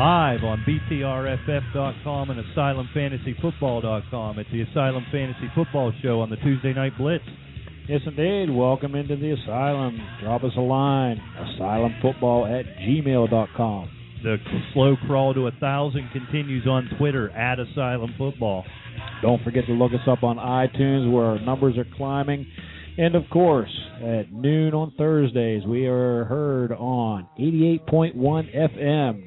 live on BTRFF.com and AsylumFantasyFootball.com. It's the Asylum Fantasy Football Show on the Tuesday Night Blitz. Yes, indeed. Welcome into the Asylum. Drop us a line, asylumfootball@gmail.com. The slow crawl to 1,000 continues on Twitter, @AsylumFootball. Don't forget to look us up on iTunes, where our numbers are climbing. And, of course, at noon on Thursdays, we are heard on 88.1 FM,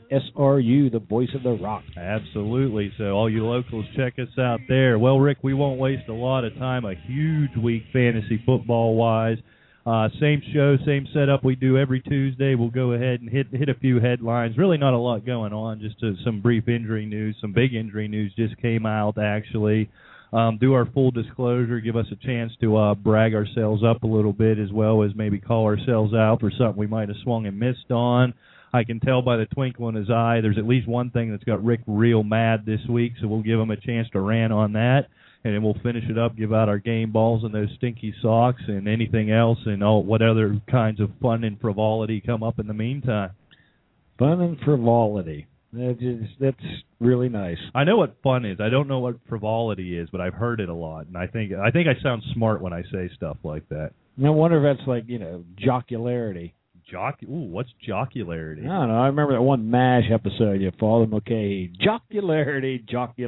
WSRU, the voice of the rock. Absolutely. So all you locals, check us out there. Well, Rick, we won't waste a lot of time. A huge week fantasy football-wise. Same show, same setup we do every Tuesday. We'll go ahead and hit a few headlines. Really not a lot going on, just some brief injury news. Some big injury news just came out, actually. Do our full disclosure, give us a chance to brag ourselves up a little bit, as well as maybe call ourselves out for something we might have swung and missed on. I can tell by the twinkle in his eye there's at least one thing that's got Rick real mad this week, so we'll give him a chance to rant on that, and then we'll finish it up, give out our game balls and those stinky socks and anything else, and what other kinds of fun and frivolity come up in the meantime. Fun and frivolity. That's really nice. I know what fun is. I don't know what frivolity is, but I've heard it a lot, and I think I sound smart when I say stuff like that. I wonder if that's like, jocularity. What's jocularity? I don't know. I remember that one MASH episode. You Father McKay. Jocularity.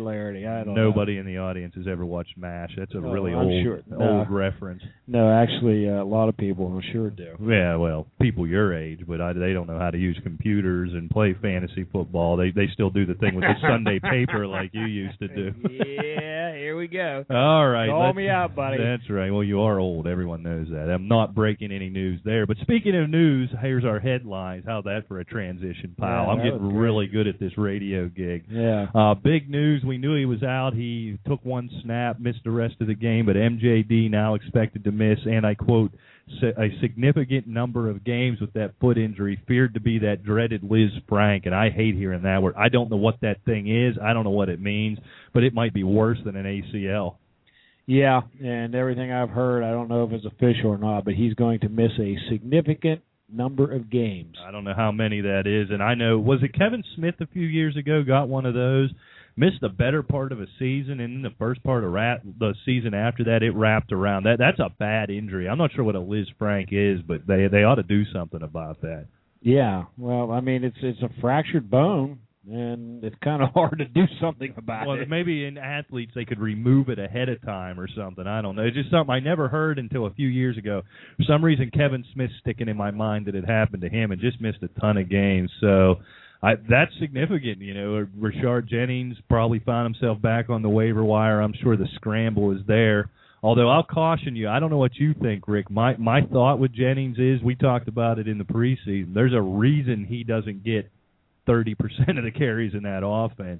I don't know. Nobody in the audience has ever watched MASH. That's a really old reference. No, actually, a lot of people I'm sure do. Yeah, well, people your age, but they don't know how to use computers and play fantasy football. They still do the thing with the Sunday paper like you used to do. Yeah, here we go. All right. Call me out, buddy. That's right. Well, you are old. Everyone knows that. I'm not breaking any news there. But speaking of news, here's our headlines. How's that for a transition, pal? Yeah, I'm getting really good at this radio gig. Yeah. Big news. We knew he was out. He took one snap, missed the rest of the game, but MJD now expected to miss, and I quote, a significant number of games with that foot injury, feared to be that dreaded Liz Frank, and I hate hearing that word. I don't know what that thing is. I don't know what it means, but it might be worse than an ACL. Yeah, and everything I've heard, I don't know if it's official or not, but he's going to miss a significant number of games. I don't know how many that is, and I know, was it Kevin Smith a few years ago got one of those, missed the better part of a season, and in the first part of the season after that, it wrapped around. That's a bad injury. I'm not sure what a Liz Frank is, but they ought to do something about that. Yeah, well, it's a fractured bone, and it's kind of hard to do something about it. Well, maybe in athletes they could remove it ahead of time or something. I don't know. It's just something I never heard until a few years ago. For some reason, Kevin Smith's sticking in my mind that it happened to him and just missed a ton of games. So that's significant. Rashard Jennings probably found himself back on the waiver wire. I'm sure the scramble is there. Although I'll caution you, I don't know what you think, Rick. My thought with Jennings is, we talked about it in the preseason, there's a reason he doesn't get 30% of the carries in that offense.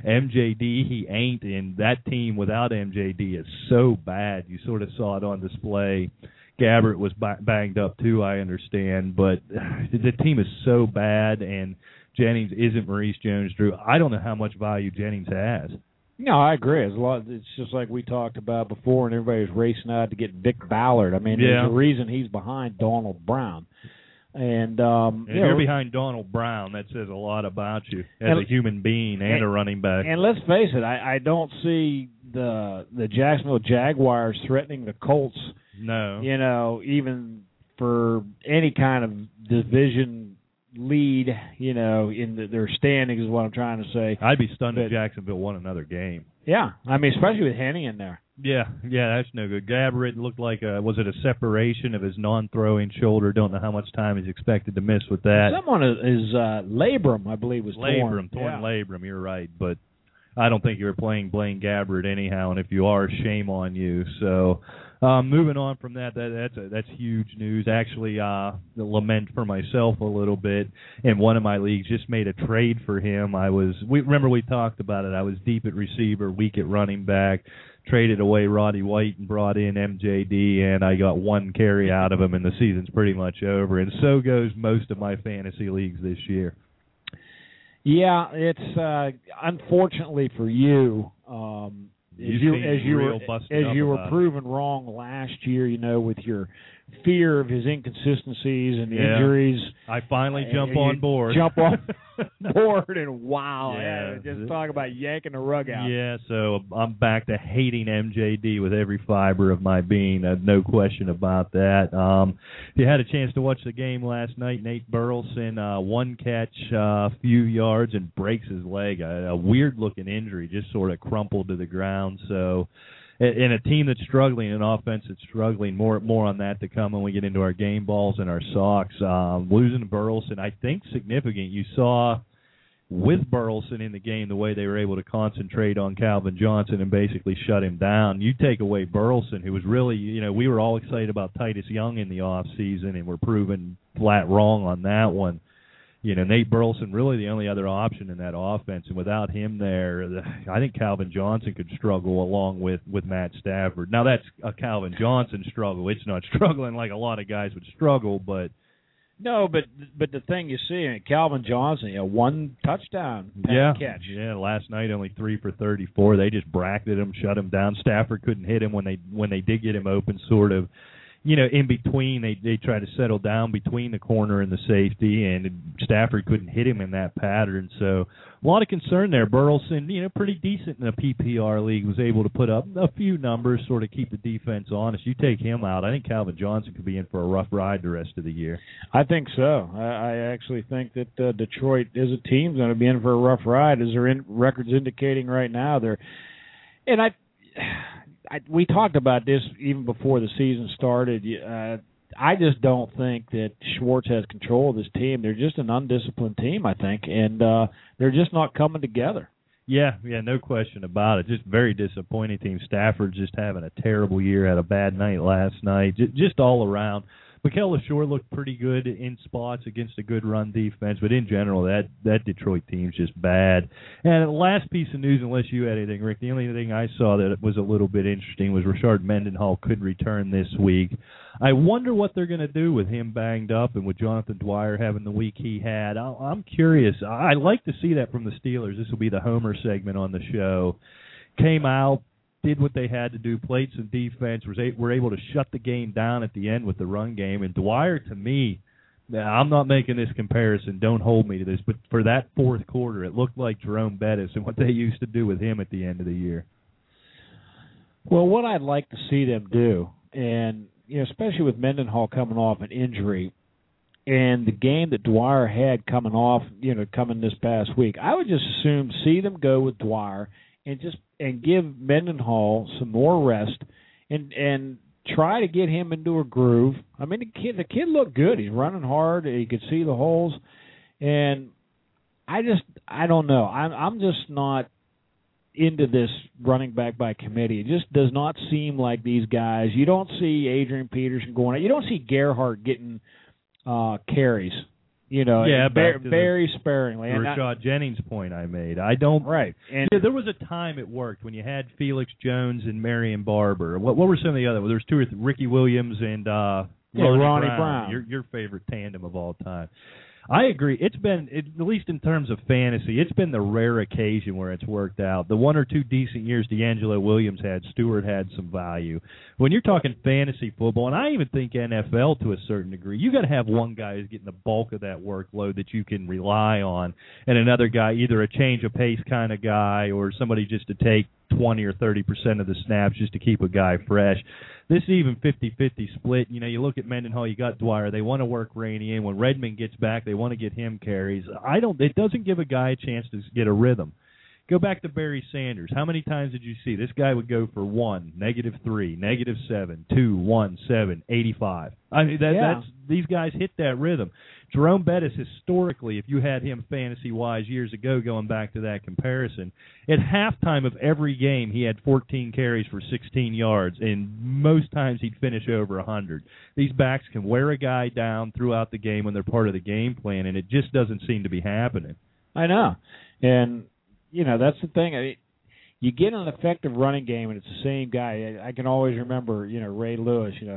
MJD, he ain't, and that team without MJD is so bad. You sort of saw it on display. Gabbert was banged up too, I understand, but the team is so bad, and Jennings isn't Maurice Jones-Drew. I don't know how much value Jennings has. No, I agree. It's just like we talked about before, and everybody was racing out to get Vic Ballard. There's a reason he's behind Donald Brown. And if you're behind Donald Brown, that says a lot about you as a human being and a running back. And let's face it, I don't see the Jacksonville Jaguars threatening the Colts. No. Even for any kind of division lead, in their standings is what I'm trying to say. I'd be stunned if Jacksonville won another game. Yeah, especially with Henny in there. Yeah, that's no good. Gabbert looked like was it a separation of his non-throwing shoulder? Don't know how much time he's expected to miss with that. Someone is labrum, I believe, was torn. Labrum. You're right, but I don't think you're playing Blaine Gabbert anyhow, and if you are, shame on you. So, moving on from that's huge news. Actually, lament for myself a little bit. In one of my leagues, just made a trade for him. Remember we talked about it. I was deep at receiver, weak at running back. Traded away Roddy White and brought in MJD, and I got one carry out of him, and the season's pretty much over. And so goes most of my fantasy leagues this year. Yeah, it's unfortunately for you. you were proven wrong last year, with your fear of his inconsistencies and injuries. I finally jump on board. Jump on board, and wow, just talk about yanking the rug out. Yeah, so I'm back to hating MJD with every fiber of my being. No question about that. If you had a chance to watch the game last night, Nate Burleson, one catch, a few yards, and breaks his leg. A weird-looking injury, just sort of crumpled to the ground. So, in a team that's struggling, an offense that's struggling, more on that to come when we get into our game balls and our socks. Losing Burleson, I think, significant. You saw with Burleson in the game the way they were able to concentrate on Calvin Johnson and basically shut him down. You take away Burleson, who was really, we were all excited about Titus Young in the offseason, and we're proven flat wrong on that one. Nate Burleson really the only other option in that offense, and without him there, I think Calvin Johnson could struggle along with Matt Stafford. Now, that's a Calvin Johnson struggle. It's not struggling like a lot of guys would struggle, but... No, but the thing you see, Calvin Johnson, one touchdown catch. Yeah, last night only 3 for 34. They just bracketed him, shut him down. Stafford couldn't hit him when they did get him open, sort of. In between, they tried to settle down between the corner and the safety, and Stafford couldn't hit him in that pattern. So a lot of concern there. Burleson, pretty decent in a PPR league, was able to put up a few numbers, sort of keep the defense honest. You take him out, I think Calvin Johnson could be in for a rough ride the rest of the year. I think so. I actually think that Detroit as a team is going to be in for a rough ride, as their records indicating right now. We talked about this even before the season started. I just don't think that Schwartz has control of this team. They're just an undisciplined team, I think, and they're just not coming together. Yeah, no question about it. Just very disappointing team. Stafford's just having a terrible year, had a bad night last night, just all around. Mikael LaShore looked pretty good in spots against a good run defense, but in general, that Detroit team's just bad. And the last piece of news, unless you had anything, Rick, the only thing I saw that was a little bit interesting was Rashard Mendenhall could return this week. I wonder what they're going to do with him banged up and with Jonathan Dwyer having the week he had. I'm curious. I like to see that from the Steelers. This will be the Homer segment on the show. Came out, did what they had to do, played some defense, were able to shut the game down at the end with the run game. And Dwyer, to me, I'm not making this comparison, don't hold me to this, but for that fourth quarter, it looked like Jerome Bettis and what they used to do with him at the end of the year. Well, what I'd like to see them do, and especially with Mendenhall coming off an injury, and the game that Dwyer had coming off, coming this past week, I would just assume see them go with Dwyer and give Mendenhall some more rest and try to get him into a groove. I mean, the kid looked good. He's running hard. He could see the holes. And I don't know. I'm just not into this running back by committee. It just does not seem like these guys. You don't see Adrian Peterson going out. You don't see Gerhardt getting carries. Very sparingly. The Rashad Jennings point I made. I don't. Right. And there was a time it worked when you had Felix Jones and Marion Barber. What were some of the other? Well, there was two or three. Ricky Williams and Ronnie Brown. Your favorite tandem of all time. I agree. It's been, at least in terms of fantasy, it's been the rare occasion where it's worked out. The one or two decent years D'Angelo Williams had, Stewart had some value. When you're talking fantasy football, and I even think NFL to a certain degree, you got to have one guy who's getting the bulk of that workload that you can rely on, and another guy, either a change of pace kind of guy or somebody just to take 20 or 30% of the snaps just to keep a guy fresh. This is even 50-50 split. You look at Mendenhall, you got Dwyer. They want to work Rainey in. When Redmond gets back, they want to get him carries. It doesn't give a guy a chance to get a rhythm. Go back to Barry Sanders. How many times did you see this guy would go for 1, -3, -7, 2, 1, 7, 85? I mean, that's these guys hit that rhythm. Jerome Bettis, historically, if you had him fantasy-wise years ago, going back to that comparison, at halftime of every game, he had 14 carries for 16 yards, and most times he'd finish over 100. These backs can wear a guy down throughout the game when they're part of the game plan, and it just doesn't seem to be happening. I know. And, that's the thing. I mean, you get an effective running game, and it's the same guy. I can always remember, Ray Lewis,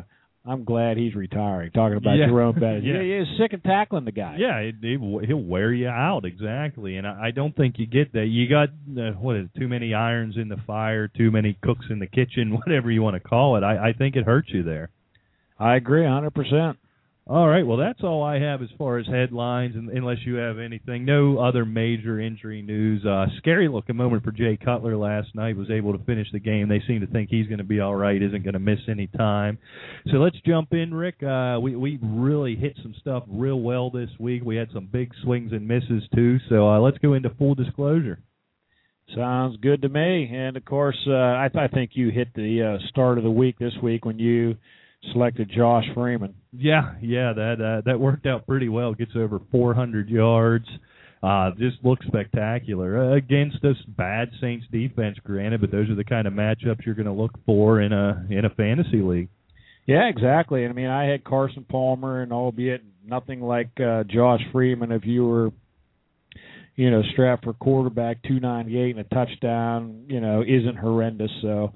I'm glad he's retiring. Talking about Yeah. Jerome Bettis. Yeah. He's sick of tackling the guy. Yeah, he'll wear you out, exactly. And I don't think you get that. You got, too many irons in the fire, too many cooks in the kitchen, whatever you want to call it. I think it hurts you there. I agree 100%. All right, well, that's all I have as far as headlines, unless you have anything. No other major injury news. Scary-looking moment for Jay Cutler last night. Was able to finish the game. They seem to think he's going to be all right, isn't going to miss any time. So let's jump in, Rick. We really hit some stuff real well this week. We had some big swings and misses, too. So let's go into full disclosure. Sounds good to me. And, of course, I think you hit the start of the week this week when you selected Josh Freeman. Yeah, that worked out pretty well. Gets over 400 yards. Just looks spectacular against this bad Saints defense, granted, but those are the kind of matchups you're going to look for in a fantasy league. Yeah, exactly. And I mean, I had Carson Palmer, and albeit nothing like Josh Freeman, if you were, strapped for quarterback, 298 and a touchdown, isn't horrendous. So,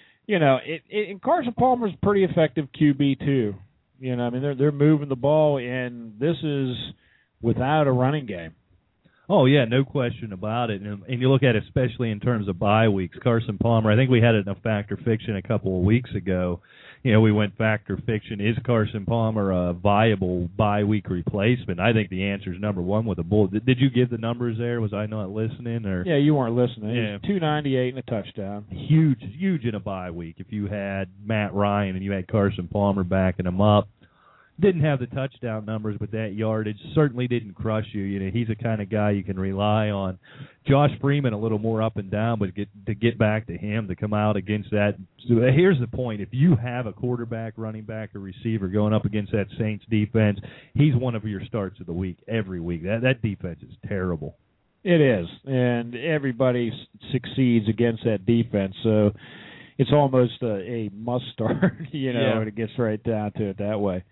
and Carson Palmer's a pretty effective QB too. I mean, they're moving the ball, and this is without a running game. Oh, yeah, no question about it. And you look at it, especially in terms of bye weeks, Carson Palmer, I think we had it in a Factor Fiction a couple of weeks ago. We went Factor Fiction. Is Carson Palmer a viable bye-week replacement? I think the answer is number one with a bull. Did you give the numbers there? Was I not listening? Or yeah, you weren't listening. Yeah. 298 and a touchdown. Huge in a bye week. If you had Matt Ryan and you had Carson Palmer backing him up, didn't have the touchdown numbers, but that yardage certainly didn't crush you. He's the kind of guy you can rely on. Josh Freeman, a little more up and down, but to get back to him, to come out against that. So here's the point. If you have a quarterback, running back, or receiver going up against that Saints defense, he's one of your starts of the week every week. That defense is terrible. It is, and everybody succeeds against that defense, so it's almost a must-start, and it gets right down to it that way.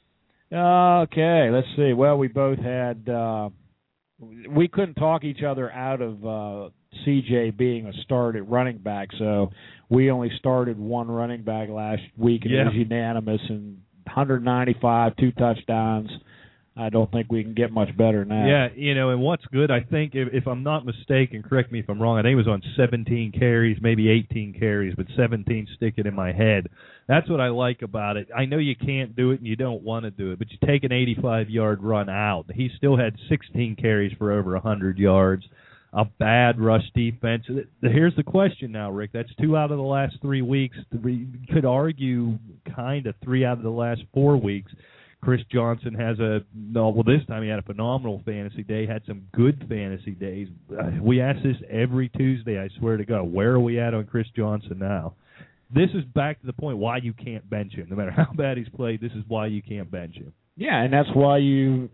Okay, let's see. Well, we both had we couldn't talk each other out of CJ being a start at running back, so we only started one running back last week, and it was unanimous, and 195, 2 touchdowns. I don't think we can get much better than that. Yeah, and what's good, I think, if I'm not mistaken, correct me if I'm wrong, I think it was on 17 carries, maybe 18 carries, but 17 sticking in my head. That's what I like about it. I know you can't do it and you don't want to do it, but you take an 85-yard run out. He still had 16 carries for over 100 yards. A bad rush defense. Here's the question now, Rick. That's 2 out of the last 3 weeks. You could argue kind of 3 out of the last 4 weeks. Chris Johnson has this time he had a phenomenal fantasy day, had some good fantasy days. We ask this every Tuesday, I swear to God. Where are we at on Chris Johnson now? This is back to the point why you can't bench him. No matter how bad he's played, this is why you can't bench him. Yeah, and that's why you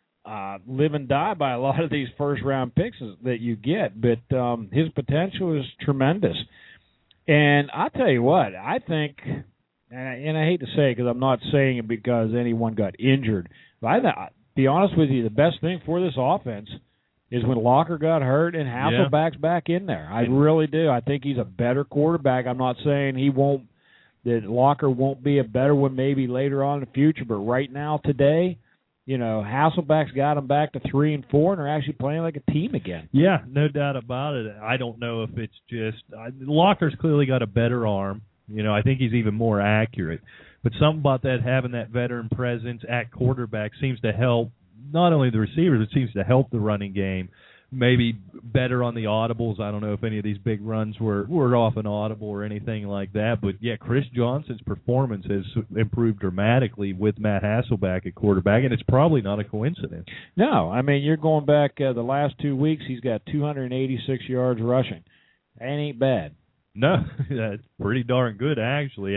live and die by a lot of these first-round picks that you get. But his potential is tremendous. And I'll tell you what, I think – and I hate to say it because I'm not saying it because anyone got injured. But be honest with you, the best thing for this offense is when Locker got hurt and Hasselbeck's back in there. I really do. I think he's a better quarterback. I'm not saying that Locker won't be a better one maybe later on in the future, but right now, today, Hasselbeck's got them back to 3 and 4, and they're actually playing like a team again. Yeah, no doubt about it. I don't know if it's just Locker's clearly got a better arm. I think he's even more accurate. But something about that, having that veteran presence at quarterback seems to help not only the receivers, it seems to help the running game. Maybe better on the audibles. I don't know if any of these big runs were off an audible or anything like that. But, yeah, Chris Johnson's performance has improved dramatically with Matt Hasselbeck at quarterback, and it's probably not a coincidence. No, I mean, you're going back the last 2 weeks, he's got 286 yards rushing. That ain't bad. No, that's pretty darn good, actually.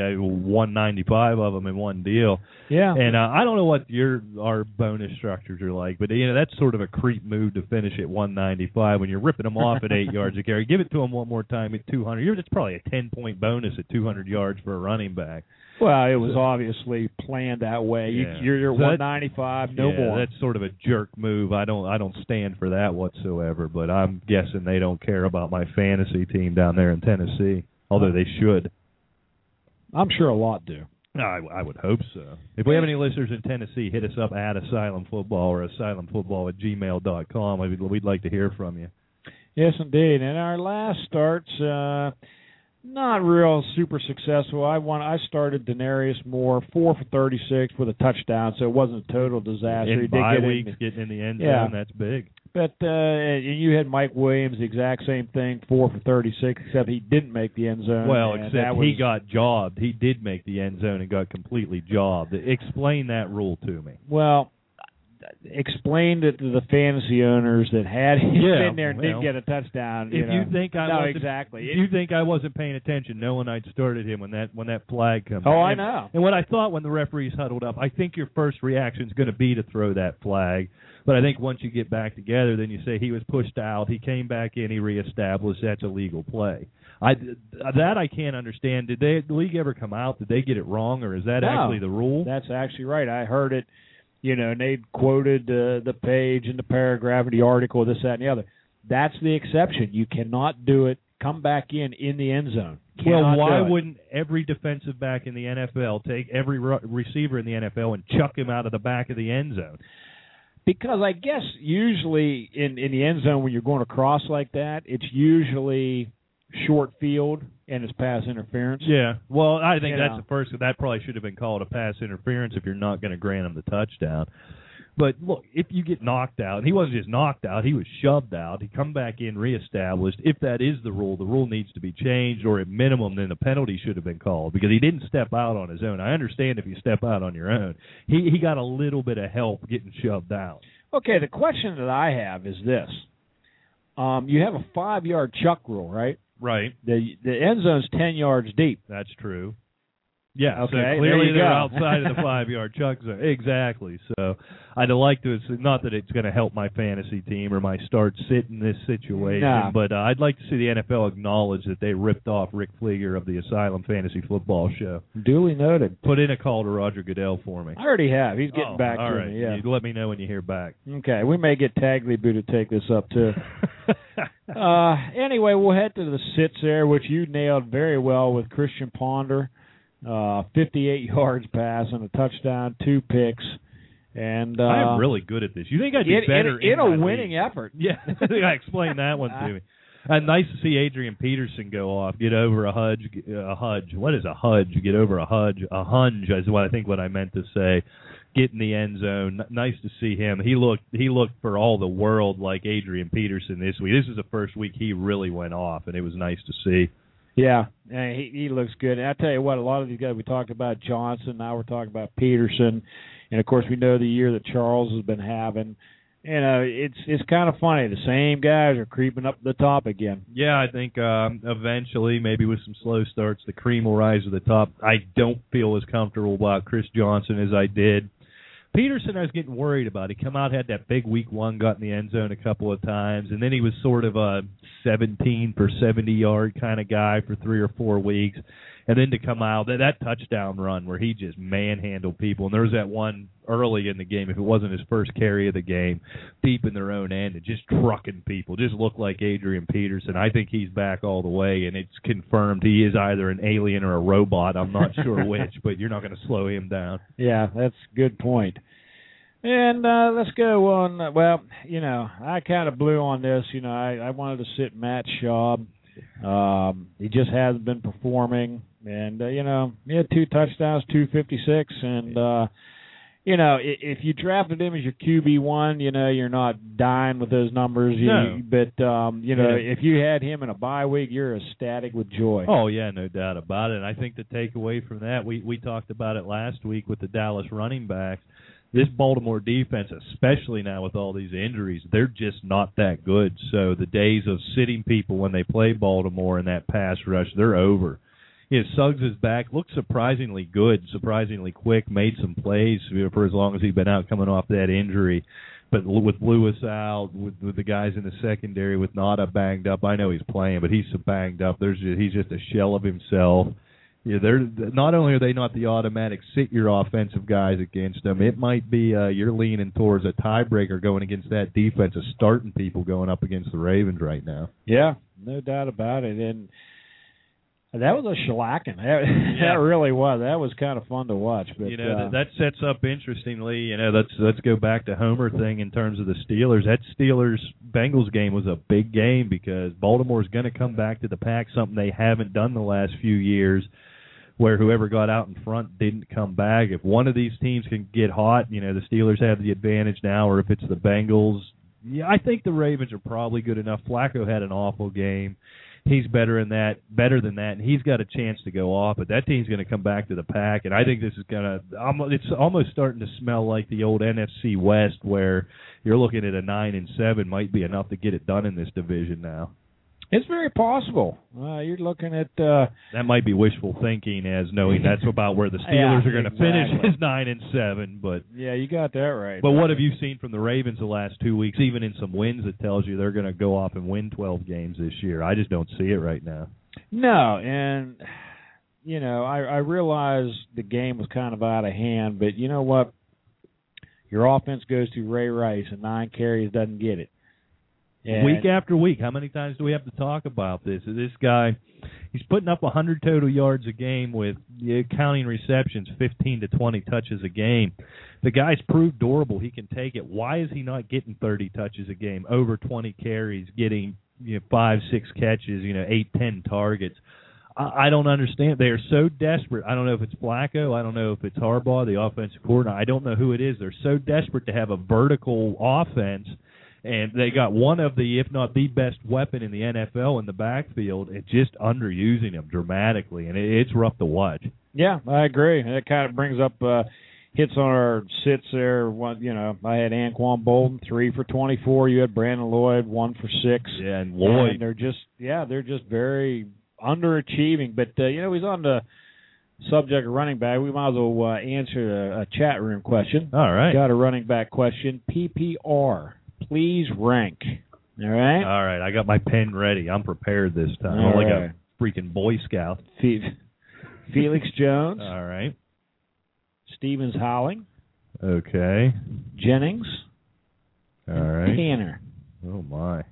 195 of them in one deal. Yeah. And I don't know what our bonus structures are like, but, that's sort of a creep move to finish at 195 when you're ripping them off at 8 yards a carry. Give it to them one more time at 200. It's probably a 10-point bonus at 200 yards for a running back. Well, it was obviously planned that way. Yeah. You're 195, no more. That's sort of a jerk move. I don't stand for that whatsoever, but I'm guessing they don't care about my fantasy team down there in Tennessee, although they should. I'm sure a lot do. I would hope so. If we have any listeners in Tennessee, hit us up at Asylum Football or asylumfootball@gmail.com. We'd like to hear from you. Yes, indeed. And our last starts, not real super successful. I started Denarius Moore 4 for 36 with a touchdown, so it wasn't a total disaster. In bye weeks, getting in the end zone, that's big. But you had Mike Williams, the exact same thing, 4 for 36, except he didn't make the end zone. Well, except he got jobbed. He did make the end zone and got completely jobbed. Explain that rule to me. Well, explained it to the fantasy owners that had him in there and didn't get a touchdown. If you think I wasn't paying attention, knowing I'd started him when that flag comes. Oh, I know. And what I thought when the referees huddled up, I think your first reaction is going to be to throw that flag. But I think once you get back together, then you say he was pushed out, he came back in, he reestablished. That's a legal play. I can't understand. Did the league ever come out? Did they get it wrong, or is that actually the rule? That's actually right. I heard it. And they quoted the page and the paragraph and the article, this, that, and the other. That's the exception. You cannot do it. Come back in the end zone. Well, why wouldn't every defensive back in the NFL take every receiver in the NFL and chuck him out of the back of the end zone? Because I guess usually in the end zone when you're going across like that, it's usually short field and it's pass interference. Yeah. Well, I think that's the first. That probably should have been called a pass interference if you're not going to grant him the touchdown. But look, if you get knocked out, and he wasn't just knocked out, he was shoved out. He come back in, reestablished. If that is the rule needs to be changed, or at minimum, then the penalty should have been called because he didn't step out on his own. I understand if you step out on your own. He got a little bit of help getting shoved out. Okay, the question that I have is this. You have a 5-yard chuck rule, right? Right. The end zone's 10 yards deep. That's true. Yeah, okay, so clearly they're outside of the 5-yard chuck zone. Exactly. So I'd like to, not that it's going to help my fantasy team or my start sit in this situation, but I'd like to see the NFL acknowledge that they ripped off Rick Fleeger of the Asylum Fantasy Football Show. Duly noted. Put in a call to Roger Goodell for me. I already have. He's getting back to right. me. Yeah. You let me know when you hear back. Okay. We may get Tagliabue to take this up, too. Anyway, we'll head to the sits there, which you nailed very well with Christian Ponder. 58 yards pass and a touchdown, 2 picks. And I'm really good at this. You think I'd be better in a winning effort? Yeah, I explained that one to me. Nice to see Adrian Peterson go off, get over a hudge. What is a hudge? Get over a hudge. A hunge is what I meant to say. Get in the end zone. Nice to see him. He looked for all the world like Adrian Peterson this week. This is the first week he really went off, and it was nice to see. Yeah, he looks good. And I tell you what, a lot of these guys, we talked about Johnson, now we're talking about Peterson, and of course we know the year that Charles has been having. It's kind of funny. The same guys are creeping up the top again. Yeah, I think eventually, maybe with some slow starts, the cream will rise to the top. I don't feel as comfortable about Chris Johnson as I did. Peterson, I was getting worried about. He come out, had that big week 1, got in the end zone a couple of times, and then he was sort of a 17 for 70-yard kind of guy for 3 or 4 weeks. And then to come out, that touchdown run where he just manhandled people, and there was that one early in the game, if it wasn't his first carry of the game, deep in their own end and just trucking people, just looked like Adrian Peterson. I think he's back all the way, and it's confirmed he is either an alien or a robot. I'm not sure which, but you're not going to slow him down. Yeah, that's a good point. And let's go on. I kind of blew on this. I wanted to sit Matt Schaub. He just hasn't been performing. And, he had 2 touchdowns, 256. And, if you drafted him as your QB1, you're not dying with those numbers. But, if you had him in a bye week, you're ecstatic with joy. Oh, yeah, no doubt about it. And I think the takeaway from that, we talked about it last week with the Dallas running backs. This Baltimore defense, especially now with all these injuries, they're just not that good. So the days of sitting people when they play Baltimore in that pass rush, they're over. Suggs is back, looked surprisingly good, surprisingly quick, made some plays for as long as he's been out coming off that injury. But with Lewis out, with the guys in the secondary, with Nada banged up, I know he's playing, but he's so banged up. He's just a shell of himself. Yeah, not only are they not the automatic sit your offensive guys against them, it might be you're leaning towards a tiebreaker going against that defense of starting people going up against the Ravens right now. Yeah, no doubt about it. And That was a shellacking. That really was. That was kind of fun to watch. But that sets up interestingly. Let's go back to Homer thing in terms of the Steelers. That Steelers-Bengals game was a big game because Baltimore's going to come back to the pack, something they haven't done the last few years, where whoever got out in front didn't come back. If one of these teams can get hot, the Steelers have the advantage now, or if it's the Bengals, I think the Ravens are probably good enough. Flacco had an awful game. He's better than that, and he's got a chance to go off. But that team's going to come back to the pack, and I think this is going to. It's almost starting to smell like the old NFC West, where you're looking at a 9-7 might be enough to get it done in this division now. It's very possible. You're looking at that might be wishful thinking, as knowing that's about where the Steelers are going to finish is 9-7. But yeah, you got that right. But what have you seen from the Ravens the last 2 weeks? Even in some wins, that tells you they're going to go off and win 12 games this year. I just don't see it right now. No, and I realize the game was kind of out of hand, but you know what? Your offense goes to Ray Rice, and 9 carries doesn't get it. And week after week, how many times do we have to talk about this? This guy, he's putting up 100 total yards a game with, counting receptions, 15 to 20 touches a game. The guy's proved durable. He can take it. Why is he not getting 30 touches a game, over 20 carries, getting 5, 6 catches, 8, 10 targets? I don't understand. They are so desperate. I don't know if it's Flacco. I don't know if it's Harbaugh, the offensive coordinator. I don't know who it is. They're so desperate to have a vertical offense. And they got one of the, if not the best weapon in the NFL in the backfield, and just underusing him dramatically, and it's rough to watch. Yeah, I agree. That kind of brings up hits on our sits there. I had Anquan Bolden, 3 for 24. You had Brandon Lloyd, 1 for 6. Yeah, and Lloyd. And they're just very underachieving. But he's on the subject of running back. We might as well answer a chat room question. All right. Got a running back question. PPR. Please rank. All right? All right. I got my pen ready. I'm prepared this time. All like right. a freaking Boy Scout. Felix Jones. All right. Stevens Howling. Okay. Jennings. All right. Tanner. Oh, my.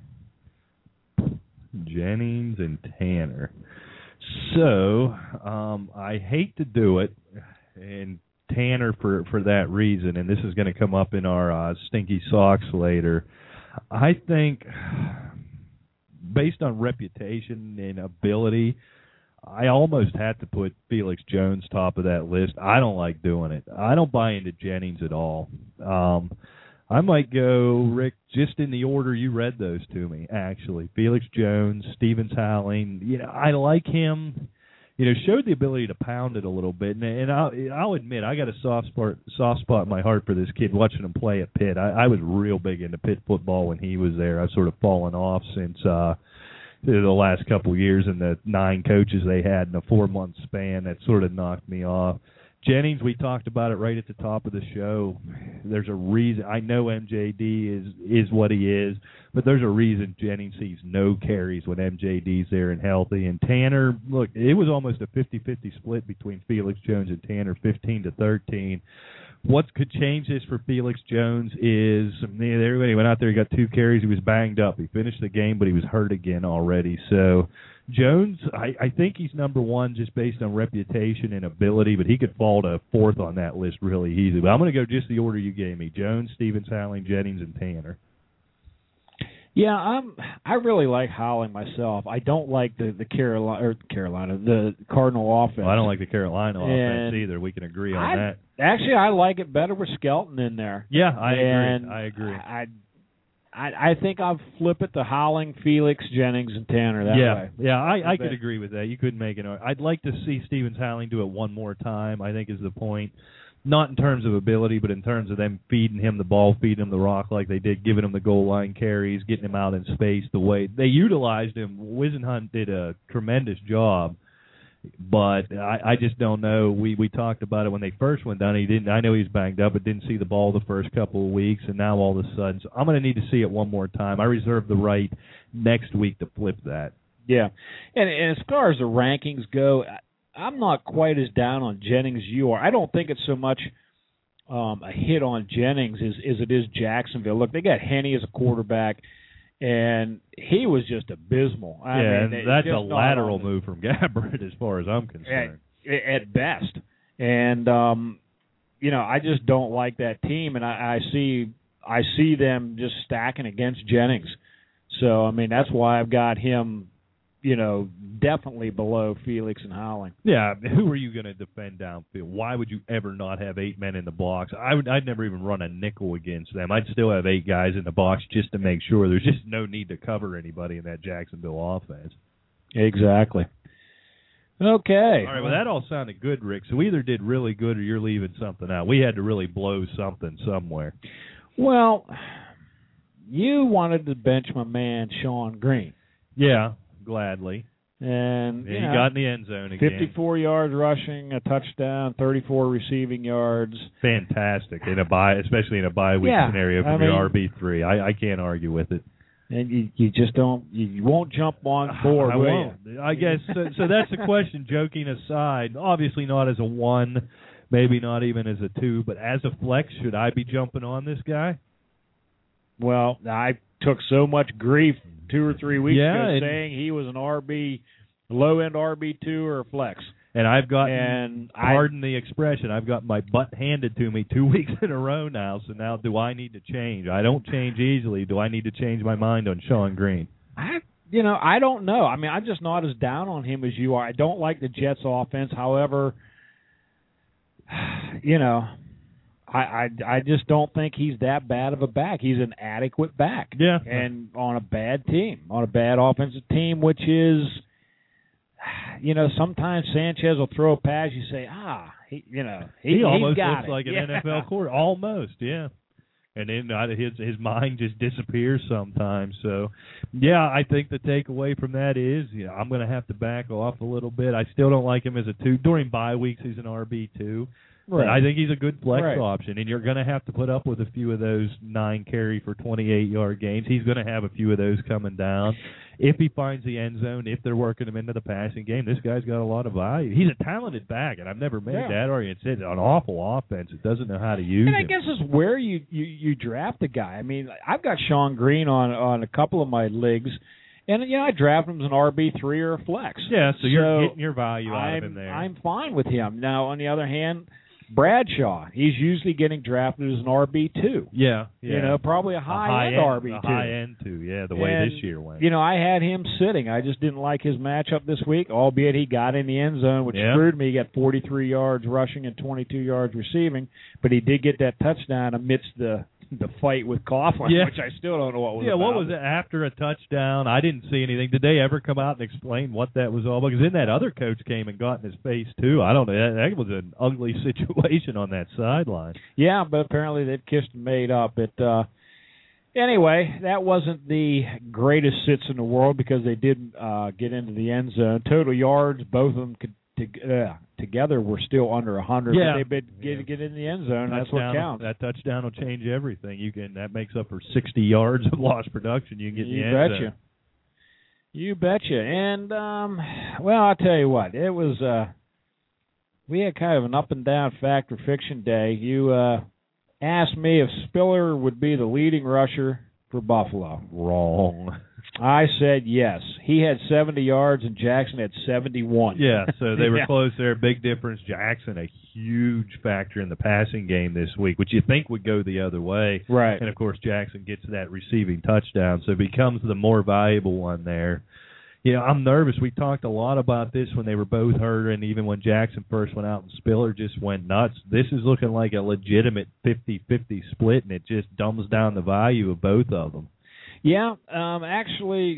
Jennings and Tanner. So, I hate to do it, and Tanner for that reason, and this is going to come up in our Stinky Socks later. I think, based on reputation and ability, I almost had to put Felix Jones top of that list. I don't like doing it. I don't buy into Jennings at all. I might go, Rick, just in the order you read those to me, actually. Felix Jones, Stevens Howling. I like him. Showed the ability to pound it a little bit, and I'll admit I got a soft spot in my heart for this kid. Watching him play at Pitt, I was real big into Pitt football when he was there. I've sort of fallen off since the last couple of years, and the 9 coaches they had in a 4-month span that sort of knocked me off. Jennings, we talked about it right at the top of the show. There's a reason. I know MJD is what he is, but there's a reason Jennings sees no carries when MJD's there and healthy. And Tanner, look, it was almost a 50-50 split between Felix Jones and Tanner, 15-13. What could change this for Felix Jones is everybody went out there, he got 2 carries, he was banged up. He finished the game, but he was hurt again already. So Jones, I think he's number 1 just based on reputation and ability, but he could fall to 4th on that list really easy. But I'm going to go just the order you gave me: Jones, Stevens, Howling, Jennings, and Tanner. Yeah, I really like Howling myself. I don't like the Cardinal offense. Well, I don't like the Carolina offense either. We can agree on that. Actually, I like it better with Skelton in there. Yeah, I agree. I think I'll flip it to Howling, Felix, Jennings, and Tanner that way. Yeah, I could agree with that. You couldn't make it. I'd like to see Stevens Howling do it one more time, I think is the point. Not in terms of ability, but in terms of them feeding him the ball, feeding him the rock like they did, giving him the goal line carries, getting him out in space the way they utilized him. Wisenhunt did a tremendous job, but I just don't know. We talked about it when they first went down. I know he was banged up, but didn't see the ball the first couple of weeks, and now all of a sudden. So I'm going to need to see it one more time. I reserve the right next week to flip that. Yeah, and as far as the rankings go, I'm not quite as down on Jennings as you are. I don't think it's so much a hit on Jennings as it is Jacksonville. Look, they got Henne as a quarterback, and he was just abysmal. I mean, and that's just a lateral move from Gabbard as far as I'm concerned. At best. And, I just don't like that team, and I see them just stacking against Jennings. So, I mean, that's why I've got him, definitely below Felix and Howling. Yeah, who are you going to defend downfield? Why would you ever not have 8 men in the box? I'd never even run a nickel against them. I'd still have 8 guys in the box just to make sure. There's just no need to cover anybody in that Jacksonville offense. Exactly. Okay. All right, well, that all sounded good, Rick. So we either did really good or you're leaving something out. We had to really blow something somewhere. Well, you wanted to bench my man, Sean Green. Yeah, gladly. And he got in the end zone again. 54 yards rushing, a touchdown, 34 receiving yards. Fantastic, especially in a bye week scenario from your RB3. I can't argue with it. And you just don't, you won't jump on board. I won't. I guess so. That's the question. Joking aside, obviously not as a 1, maybe not even as a 2, but as a flex, should I be jumping on this guy? Well, I took so much grief 2 or 3 weeks ago saying he was an low-end RB2 or a flex. And I've gotten, pardon the expression, I've got my butt handed to me 2 weeks in a row now, so now do I need to change? I don't change easily. Do I need to change my mind on Sean Green? I don't know. I mean, I'm just not as down on him as you are. I don't like the Jets' offense. However, I just don't think he's that bad of a back. He's an adequate back. Yeah. And on a bad team, on a bad offensive team, which is, sometimes Sanchez will throw a pass. You say, he almost got looks it. like an NFL quarterback. Almost, yeah. And then his mind just disappears sometimes. So, yeah, I think the takeaway from that is, I'm going to have to back off a little bit. I still don't like him as a 2. During bye weeks, he's an RB2. Right. But I think he's a good flex option, and you're going to have to put up with a few of those 9 carry for 28-yard games. He's going to have a few of those coming down. If he finds the end zone, if they're working him into the passing game, this guy's got a lot of value. He's a talented back, and I've never made that argument. It's an awful offense. It doesn't know how to use him. And I guess it's where you draft a guy. I mean, I've got Sean Green on a couple of my leagues, and I draft him as an RB3 or a flex. Yeah, so you're getting your value out of him there. I'm fine with him. Now, on the other hand, Bradshaw, he's usually getting drafted as an RB2. Yeah. Probably a high-end RB2. A high-end 2, the way this year went. I had him sitting. I just didn't like his matchup this week, albeit he got in the end zone, which screwed me. He got 43 yards rushing and 22 yards receiving, but he did get that touchdown amidst the fight with Coughlin, which I still don't know what was about. What was it after a touchdown? I didn't see anything. Did they ever come out and explain what that was all about? Because then that other coach came and got in his face, too. I don't know. That was an ugly situation on that sideline. Yeah, but apparently they've kissed and made up. Anyway, that wasn't the greatest sits in the world because they did get into the end zone. Total yards, both of them together were still under 100. Yeah. But they get in the end zone. That's what counts. That touchdown will change everything. That makes up for 60 yards of lost production. You can get in the end zone. You betcha. And I'll tell you what. It was we had kind of an up and down fact or fiction day. You asked me if Spiller would be the leading rusher for Buffalo. Wrong. I said yes. He had 70 yards and Jackson had 71. Yeah, so they were close there. Big difference. Jackson, a huge factor in the passing game this week, which you think would go the other way. Right. And, of course, Jackson gets that receiving touchdown, so becomes the more valuable one there. I'm nervous. We talked a lot about this when they were both hurt, and even when Jackson first went out and Spiller just went nuts. This is looking like a legitimate 50-50 split, and it just dumbs down the value of both of them. Yeah, actually,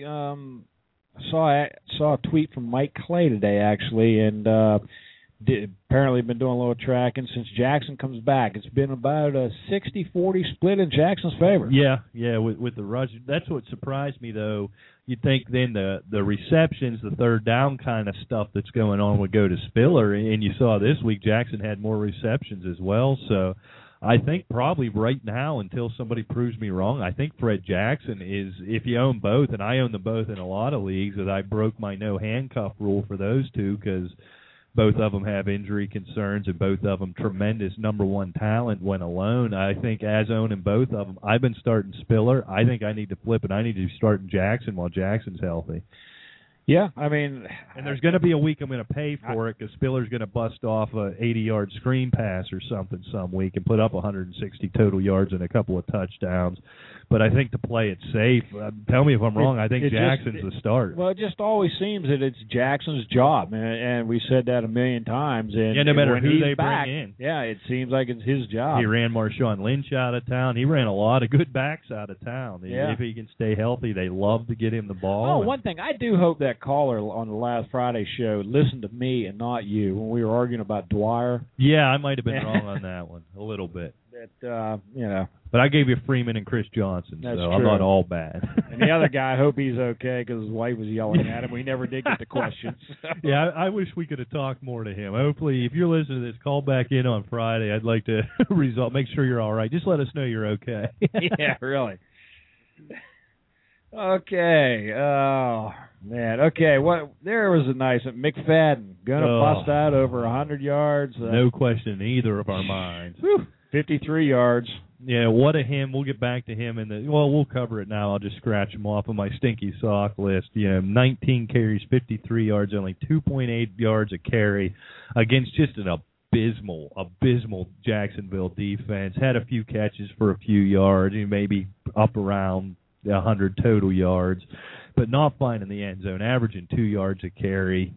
saw a tweet from Mike Clay today, actually, and apparently been doing a little tracking since Jackson comes back. It's been about a 60-40 split in Jackson's favor. Yeah, with the rush. That's what surprised me, though. You'd think then the receptions, the third down kind of stuff that's going on would go to Spiller, and you saw this week Jackson had more receptions as well, so I think probably right now, until somebody proves me wrong, I think Fred Jackson is, if you own both, and I own them both in a lot of leagues, that I broke my no handcuff rule for those two because Both of them have injury concerns, and both of them tremendous number one talent when alone. I think as owning both of them, I've been starting Spiller. I think I need to flip, and I need to be starting Jackson while Jackson's healthy. Yeah, I mean, and there's going to be a week I'm going to pay for it because Spiller's going to bust off a 80-yard screen pass or something some week and put up 160 total yards and a couple of touchdowns. But I think to play it safe, tell me if I'm wrong, I think Jackson's the starter. Well, it just always seems that it's Jackson's job, and we said that a million times. And no matter who they back, bring in. Yeah, it seems like it's his job. He ran Marshawn Lynch out of town. He ran a lot of good backs out of town. Yeah. If he can stay healthy, they love to get him the ball. Oh, one thing, I do hope that caller on the last Friday show listened to me and not you when we were arguing about Dwyer. Yeah, I might have been wrong on that one a little bit. That, But I gave you Freeman and Chris Johnson, That's so true. I'm not all bad. And the other guy, I hope he's okay because his wife was yelling at him. We never did get the questions. Yeah, I wish we could have talked more to him. Hopefully, if you're listening to this, call back in on Friday. I'd like to make sure you're all right. Just let us know you're okay. Yeah, really. Okay. Oh, man. Okay, there was a nice McFadden. Going to bust out over 100 yards. No question in either of our minds. 53 yards. Yeah, what a him. We'll get back to him we'll cover it now. I'll just scratch him off of my stinky sock list. 19 carries, 53 yards, only 2.8 yards a carry against just an abysmal Jacksonville defense. Had a few catches for a few yards, maybe up around 100 total yards, but not finding the end zone, averaging 2 yards a carry.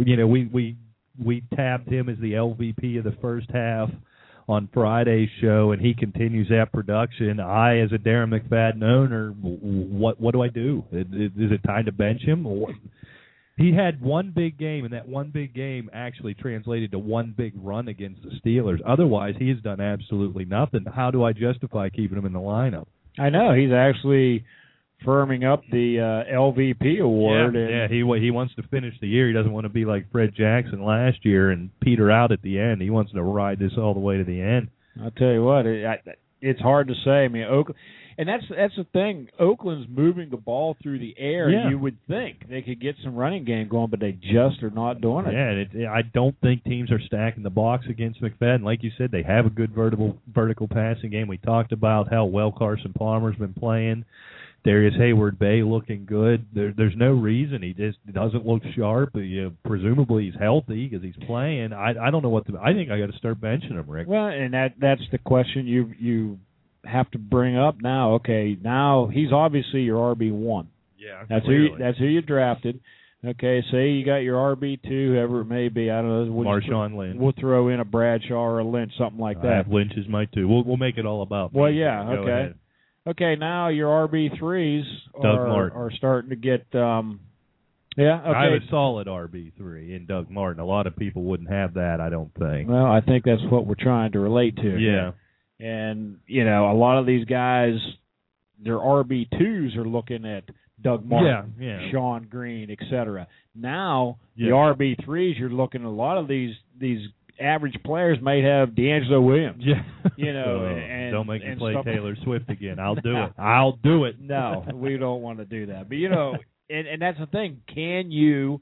We tabbed him as the LVP of the first half on Friday's show, and he continues that production. I, as a Darren McFadden owner, what do I do? Is it time to bench him? He had one big game, and that one big game actually translated to one big run against the Steelers. Otherwise, he has done absolutely nothing. How do I justify keeping him in the lineup? I know. He's actually firming up the LVP award. Yeah, he wants to finish the year. He doesn't want to be like Fred Jackson last year and peter out at the end. He wants to ride this all the way to the end. I'll tell you what, it's hard to say. I mean, Oakland, and that's the thing. Oakland's moving the ball through the air. Yeah. You would think they could get some running game going, but they just are not doing it. Yeah, I don't think teams are stacking the box against McFadden. Like you said, they have a good vertical passing game. We talked about how well Carson Palmer's been playing. Darius Hayward-Bay looking good. There's no reason he just doesn't look sharp. Presumably he's healthy because he's playing. I don't know what to. I think I got to start benching him, Rick. Well, and that's the question you have to bring up now. Okay, now he's obviously your RB1. Yeah, that's who you drafted. Okay, say you got your RB2, whoever it may be. I don't know. Marshawn Lynch. We'll throw in a Bradshaw or a Lynch, something like that. I have Lynch as my two. We'll make it all about. Well, yeah. Go okay. ahead. Okay, now your RB3s are starting to get I have a solid RB3 in Doug Martin. A lot of people wouldn't have that, I don't think. Well, I think that's what we're trying to relate to. Yeah. And, a lot of these guys, their RB2s are looking at Doug Martin, Sean Green, etc. Now, the RB3s, you're looking at a lot of these average players might have D'Angelo Williams. Yeah. And don't make me play stuff. Taylor Swift again. I'll do it. I'll do it. No, we don't want to do that. But and that's the thing. Can you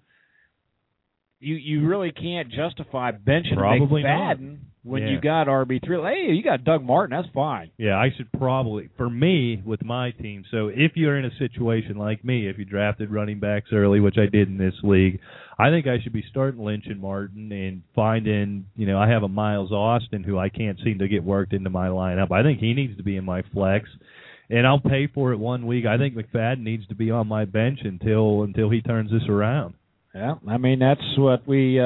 really can't justify benching McFadden when you got RB3. Hey, you got Doug Martin. That's fine. Yeah, I should probably, for me, with my team, so if you're in a situation like me, if you drafted running backs early, which I did in this league, I think I should be starting Lynch and Martin and finding, I have a Miles Austin who I can't seem to get worked into my lineup. I think he needs to be in my flex. And I'll pay for it 1 week. I think McFadden needs to be on my bench until he turns this around. Yeah, I mean, that's what we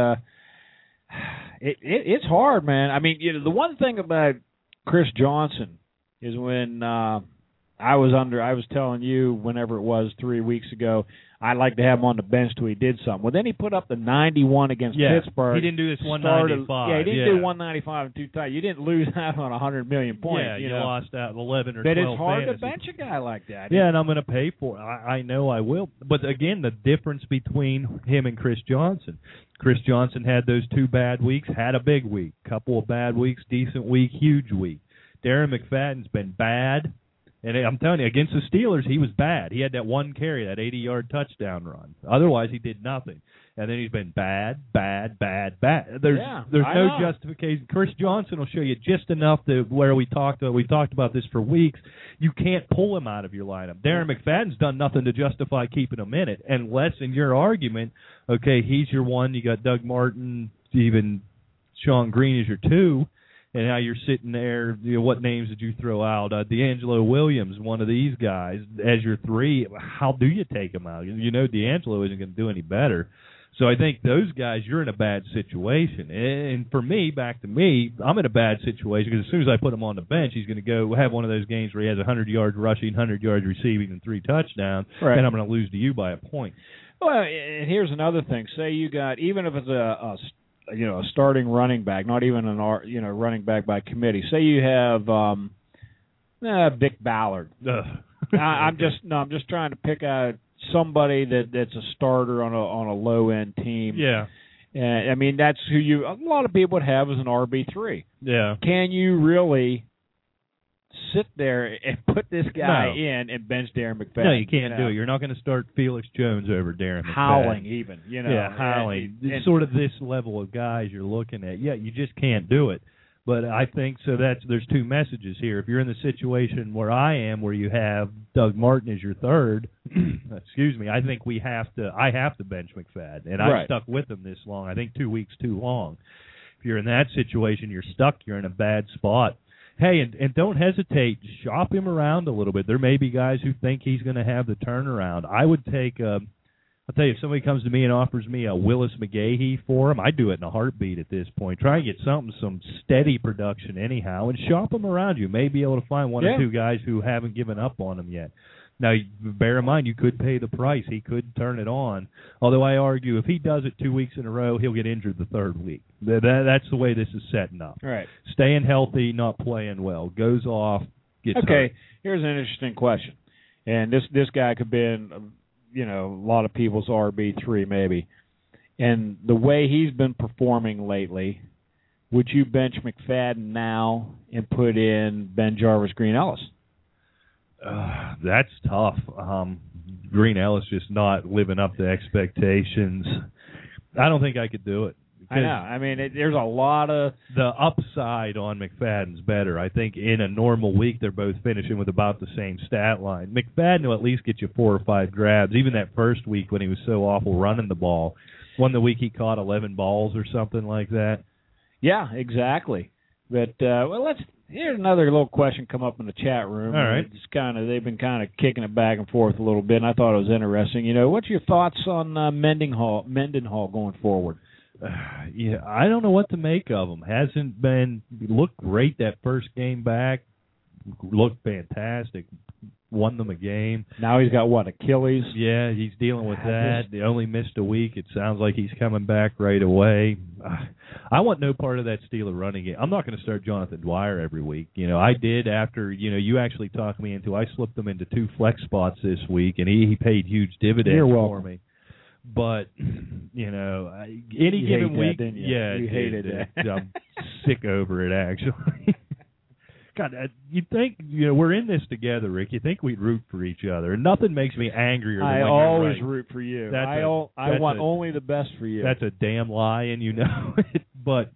it's hard, man. I mean, the one thing about Chris Johnson is when I was telling you whenever it was 3 weeks ago, I'd like to have him on the bench till he did something. Well, then he put up the 91 against Pittsburgh. He didn't do this 195. He didn't do 195 and 2 tight. You didn't lose out on 100 million points. Yeah, you lost out 11 or 12 But it's hard fantasy. to bench a guy like that. Yeah, and I'm going to pay for it. I know I will. But, again, the difference between him and Chris Johnson. Chris Johnson had those 2 bad weeks, had a big week. Couple of bad weeks, decent week, huge week. Darren McFadden's been bad, And I'm telling you, against the Steelers, he was bad. He had that one carry, that 80-yard touchdown run. Otherwise, he did nothing. And then he's been bad. There's no justification. Chris Johnson will show you just enough to where we talked about this for weeks. You can't pull him out of your lineup. Darren McFadden's done nothing to justify keeping him in it. Unless, in your argument, okay, he's your one, you got Doug Martin, even Sean Green is your two. And now you're sitting there, what names did you throw out? D'Angelo Williams, one of these guys, as your three. How do you take him out? D'Angelo isn't going to do any better. So I think those guys, you're in a bad situation. And for me, back to me, I'm in a bad situation because as soon as I put him on the bench, he's going to go have one of those games where he has 100 yards rushing, 100 yards receiving, and 3 touchdowns, and I'm going to lose to you by a point. Well, and here's another thing. Say you got, even if it's a starting running back, not even running back by committee. Say you have Vic Ballard. I'm just trying to pick out somebody that's a starter on a low end team. Yeah. And I mean, that's who a lot of people would have as an RB3. Yeah. Can you really sit there and put this guy in and bench Darren McFadden? No, you can't do it. You're not going to start Felix Jones over Darren McFadden. Howling even, Yeah, howling. It's sort of this level of guys you're looking at. Yeah, you just can't do it. But I think so. There's two messages here. If you're in the situation where I am, where you have Doug Martin as your third, excuse me, I think I have to bench McFadden, and I've stuck with him this long. I think 2 weeks too long. If you're in that situation, you're stuck. You're in a bad spot. Hey, and don't hesitate. Shop him around a little bit. There may be guys who think he's going to have the turnaround. I would take I'll tell you, if somebody comes to me and offers me a Willis McGahee for him, I'd do it in a heartbeat at this point. Try and get some steady production anyhow, and shop them around. You may be able to find one or two guys who haven't given up on him yet. Now, bear in mind, you could pay the price. He could turn it on. Although I argue if he does it 2 weeks in a row, he'll get injured the third week. That's the way this is setting up. Right. Staying healthy, not playing well. Goes off, gets hurt. Here's an interesting question. And this guy could be in, a lot of people's RB3 maybe. And the way he's been performing lately, would you bench McFadden now and put in Ben Jarvis Green Ellis? That's tough. Green Ellis just not living up to expectations. I don't think I could do it. I know. I mean, there's a lot of... The upside on McFadden's better. I think in a normal week, they're both finishing with about the same stat line. McFadden will at least get you 4 or 5 grabs. Even that first week when he was so awful running the ball. One the week he caught 11 balls or something like that. Yeah, exactly. But, here's another little question come up in the chat room. All right. They've been kind of kicking it back and forth a little bit, and I thought it was interesting. What's your thoughts on Mendenhall going forward? I don't know what to make of him. Looked great that first game back. Looked fantastic. Won them a game. Now he's got Achilles? Yeah, he's dealing with that. They only missed a week. It sounds like he's coming back right away. I want no part of that Steeler running game. I'm not going to start Jonathan Dwyer every week. I did after, you actually talked me into, I slipped him into 2 flex spots this week, and he paid huge dividends for me. But, any given week, that, you hated that. I'm sick over it, actually. God, you'd think, we're in this together, Rick. You think we'd root for each other. And nothing makes me angrier than when you're always right. root for you. I want only the best for you. That's a damn lie, and you know it. But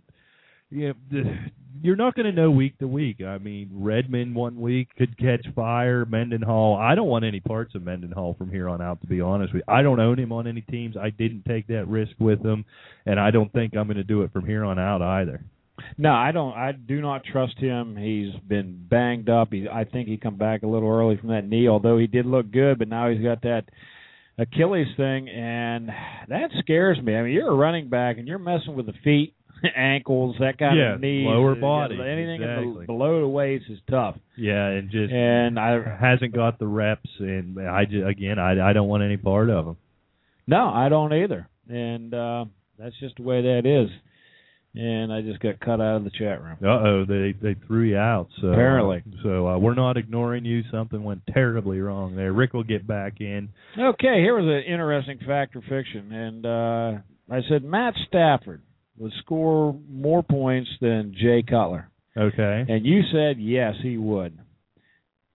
you're not going to know week to week. I mean, Redmond 1 week could catch fire. Mendenhall. I don't want any parts of Mendenhall from here on out, to be honest with you. I don't own him on any teams. I didn't take that risk with him, and I don't think I'm going to do it from here on out either. No, I don't. I do not trust him. He's been banged up. I think he come back a little early from that knee, although he did look good, but now he's got that Achilles thing, and that scares me. I mean, you're a running back, and you're messing with the feet, ankles, that kind of knees. Lower body. Anything below the waist is tough. Yeah, and hasn't got the reps, and I don't want any part of him. No, I don't either, and that's just the way that is. And I just got cut out of the chat room. They threw you out. So apparently. So we're not ignoring you. Something went terribly wrong there. Rick will get back in. Okay, here was an interesting fact or fiction. And I said Matt Stafford would score more points than Jay Cutler. Okay. And you said yes, he would.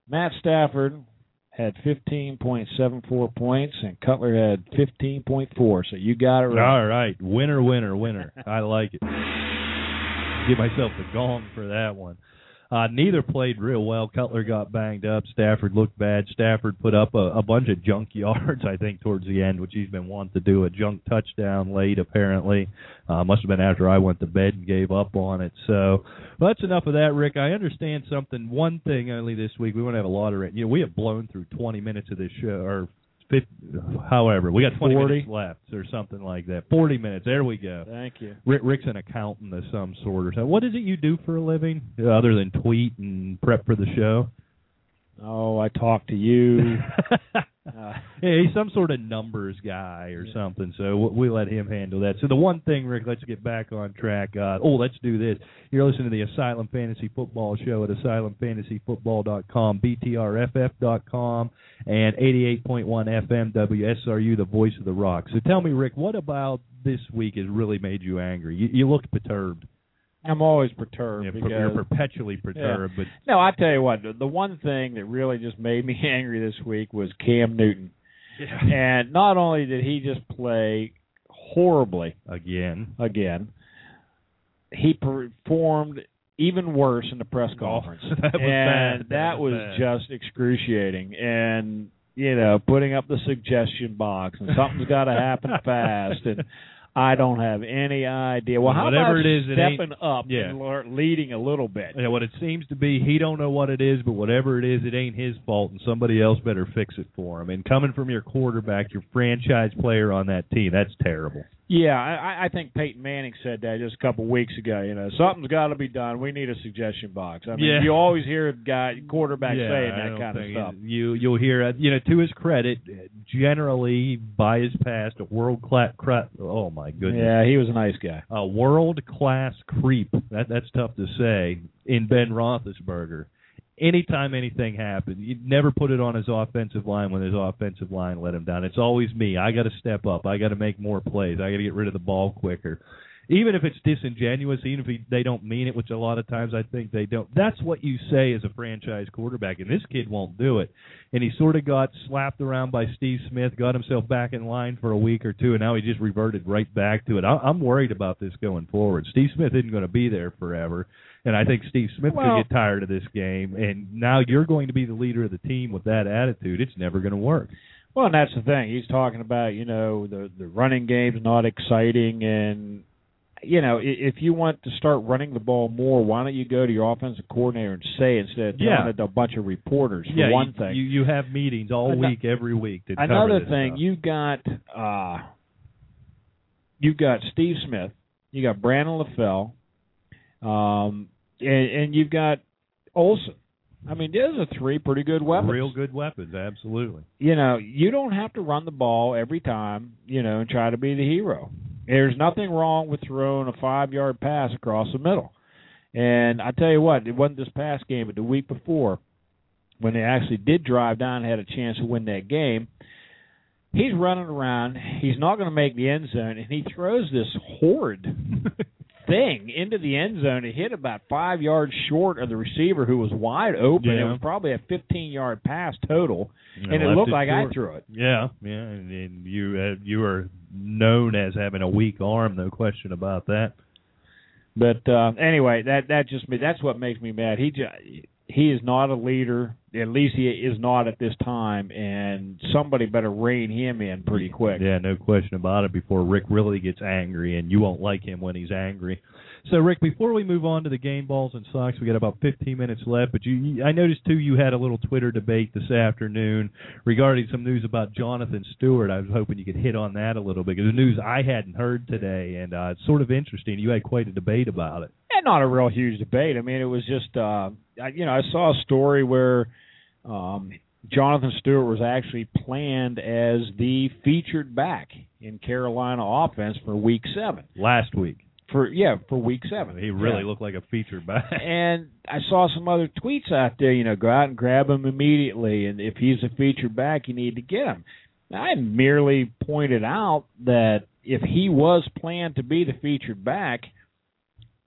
Matt Stafford had 15.74 points, and Cutler had 15.4. So you got it right. All right. Winner, winner, winner. I like it. Give myself the gong for that one. Neither played real well. Cutler got banged up. Stafford looked bad. Stafford put up a bunch of junk yards, I think, towards the end, which he's been wanting to do. A junk touchdown late, apparently. Must have been after I went to bed and gave up on it. So, well, that's enough of that, Rick. I understand something. One thing only this week. We won't have a lot of it. You know, we have blown through 20 minutes of this show, or 50, however, we got 20 minutes left or something like that. 40 minutes. There we go. Thank you. Rick's an accountant of some sort or something. What is it you do for a living other than tweet and prep for the show? Oh, I talk to you. Yeah, he's some sort of numbers guy or something, so we let him handle that. So the one thing, Rick, let's get back on track. Let's do this. You're listening to the Asylum Fantasy Football Show at asylumfantasyfootball.com, btrff.com, and 88.1 FM WSRU, the voice of the Rock. So tell me, Rick, what about this week has really made you angry? You look perturbed. I'm always perturbed. Yeah, because, you're perpetually perturbed. Yeah. But no, I tell you what, the one thing that really just made me angry this week was Cam Newton. Yeah. And not only did he just play horribly again, he performed even worse in the press conference. That was bad. That was just excruciating. And, putting up the suggestion box, and something's got to happen fast. And I don't have any idea. Well, how whatever about it is, stepping up and leading a little bit? Yeah, what it seems to be, he don't know what it is, but whatever it is, it ain't his fault, and somebody else better fix it for him. And coming from your quarterback, your franchise player on that team, that's terrible. Yeah, I think Peyton Manning said that just a couple of weeks ago. Something's got to be done. We need a suggestion box. I mean, you always hear quarterbacks saying that kind of stuff. You'll hear, to his credit, generally by his past, a world-class oh my goodness. Yeah, he was a nice guy. A world-class creep. That's tough to say. In Ben Roethlisberger. Anytime anything happened, you'd never put it on his offensive line when his offensive line let him down. It's always me. I got to step up. I got to make more plays. I got to get rid of the ball quicker. Even if it's disingenuous, even if they don't mean it, which a lot of times I think they don't. That's what you say as a franchise quarterback, and this kid won't do it. And he sort of got slapped around by Steve Smith, got himself back in line for a week or two, and now he just reverted right back to it. I'm worried about this going forward. Steve Smith isn't going to be there forever, and I think Steve Smith could get tired of this game, and now you're going to be the leader of the team with that attitude. It's never going to work. Well, and that's the thing. He's talking about, the running game's not exciting, and if you want to start running the ball more, why don't you go to your offensive coordinator and say instead of telling it to a bunch of reporters? For one thing, you have meetings all week, every week. To another cover this thing, stuff. you've got Steve Smith, you got Brandon LaFell, and you've got Olsen. I mean, those are three pretty good weapons. Real good weapons, absolutely. You don't have to run the ball every time, and try to be the hero. There's nothing wrong with throwing a 5-yard pass across the middle. And I tell you what, it wasn't this past game, but the week before, when they actually did drive down and had a chance to win that game, he's running around. He's not going to make the end zone, and he throws this horrid thing into the end zone. It hit about 5 yards short of the receiver, who was wide open. Yeah. It was probably a 15-yard pass total, and it looked like short. I threw it. Yeah, and you are known as having a weak arm, no question about that. But anyway, that's what makes me mad. He is not a leader. At least he is not at this time, and somebody better rein him in pretty quick. Yeah, no question about it before Rick really gets angry, and you won't like him when he's angry. So, Rick, before we move on to the game balls and socks, we got about 15 minutes left, but I noticed, too, you had a little Twitter debate this afternoon regarding some news about Jonathan Stewart. I was hoping you could hit on that a little bit, because the news I hadn't heard today, and it's sort of interesting. You had quite a debate about it. And not a real huge debate. I mean, it was just, I saw a story where Jonathan Stewart was actually planned as the featured back in Carolina offense for Week 7. Last week. For Week 7. He really looked like a featured back. And I saw some other tweets out there, go out and grab him immediately, and if he's a featured back, you need to get him. Now, I merely pointed out that if he was planned to be the featured back,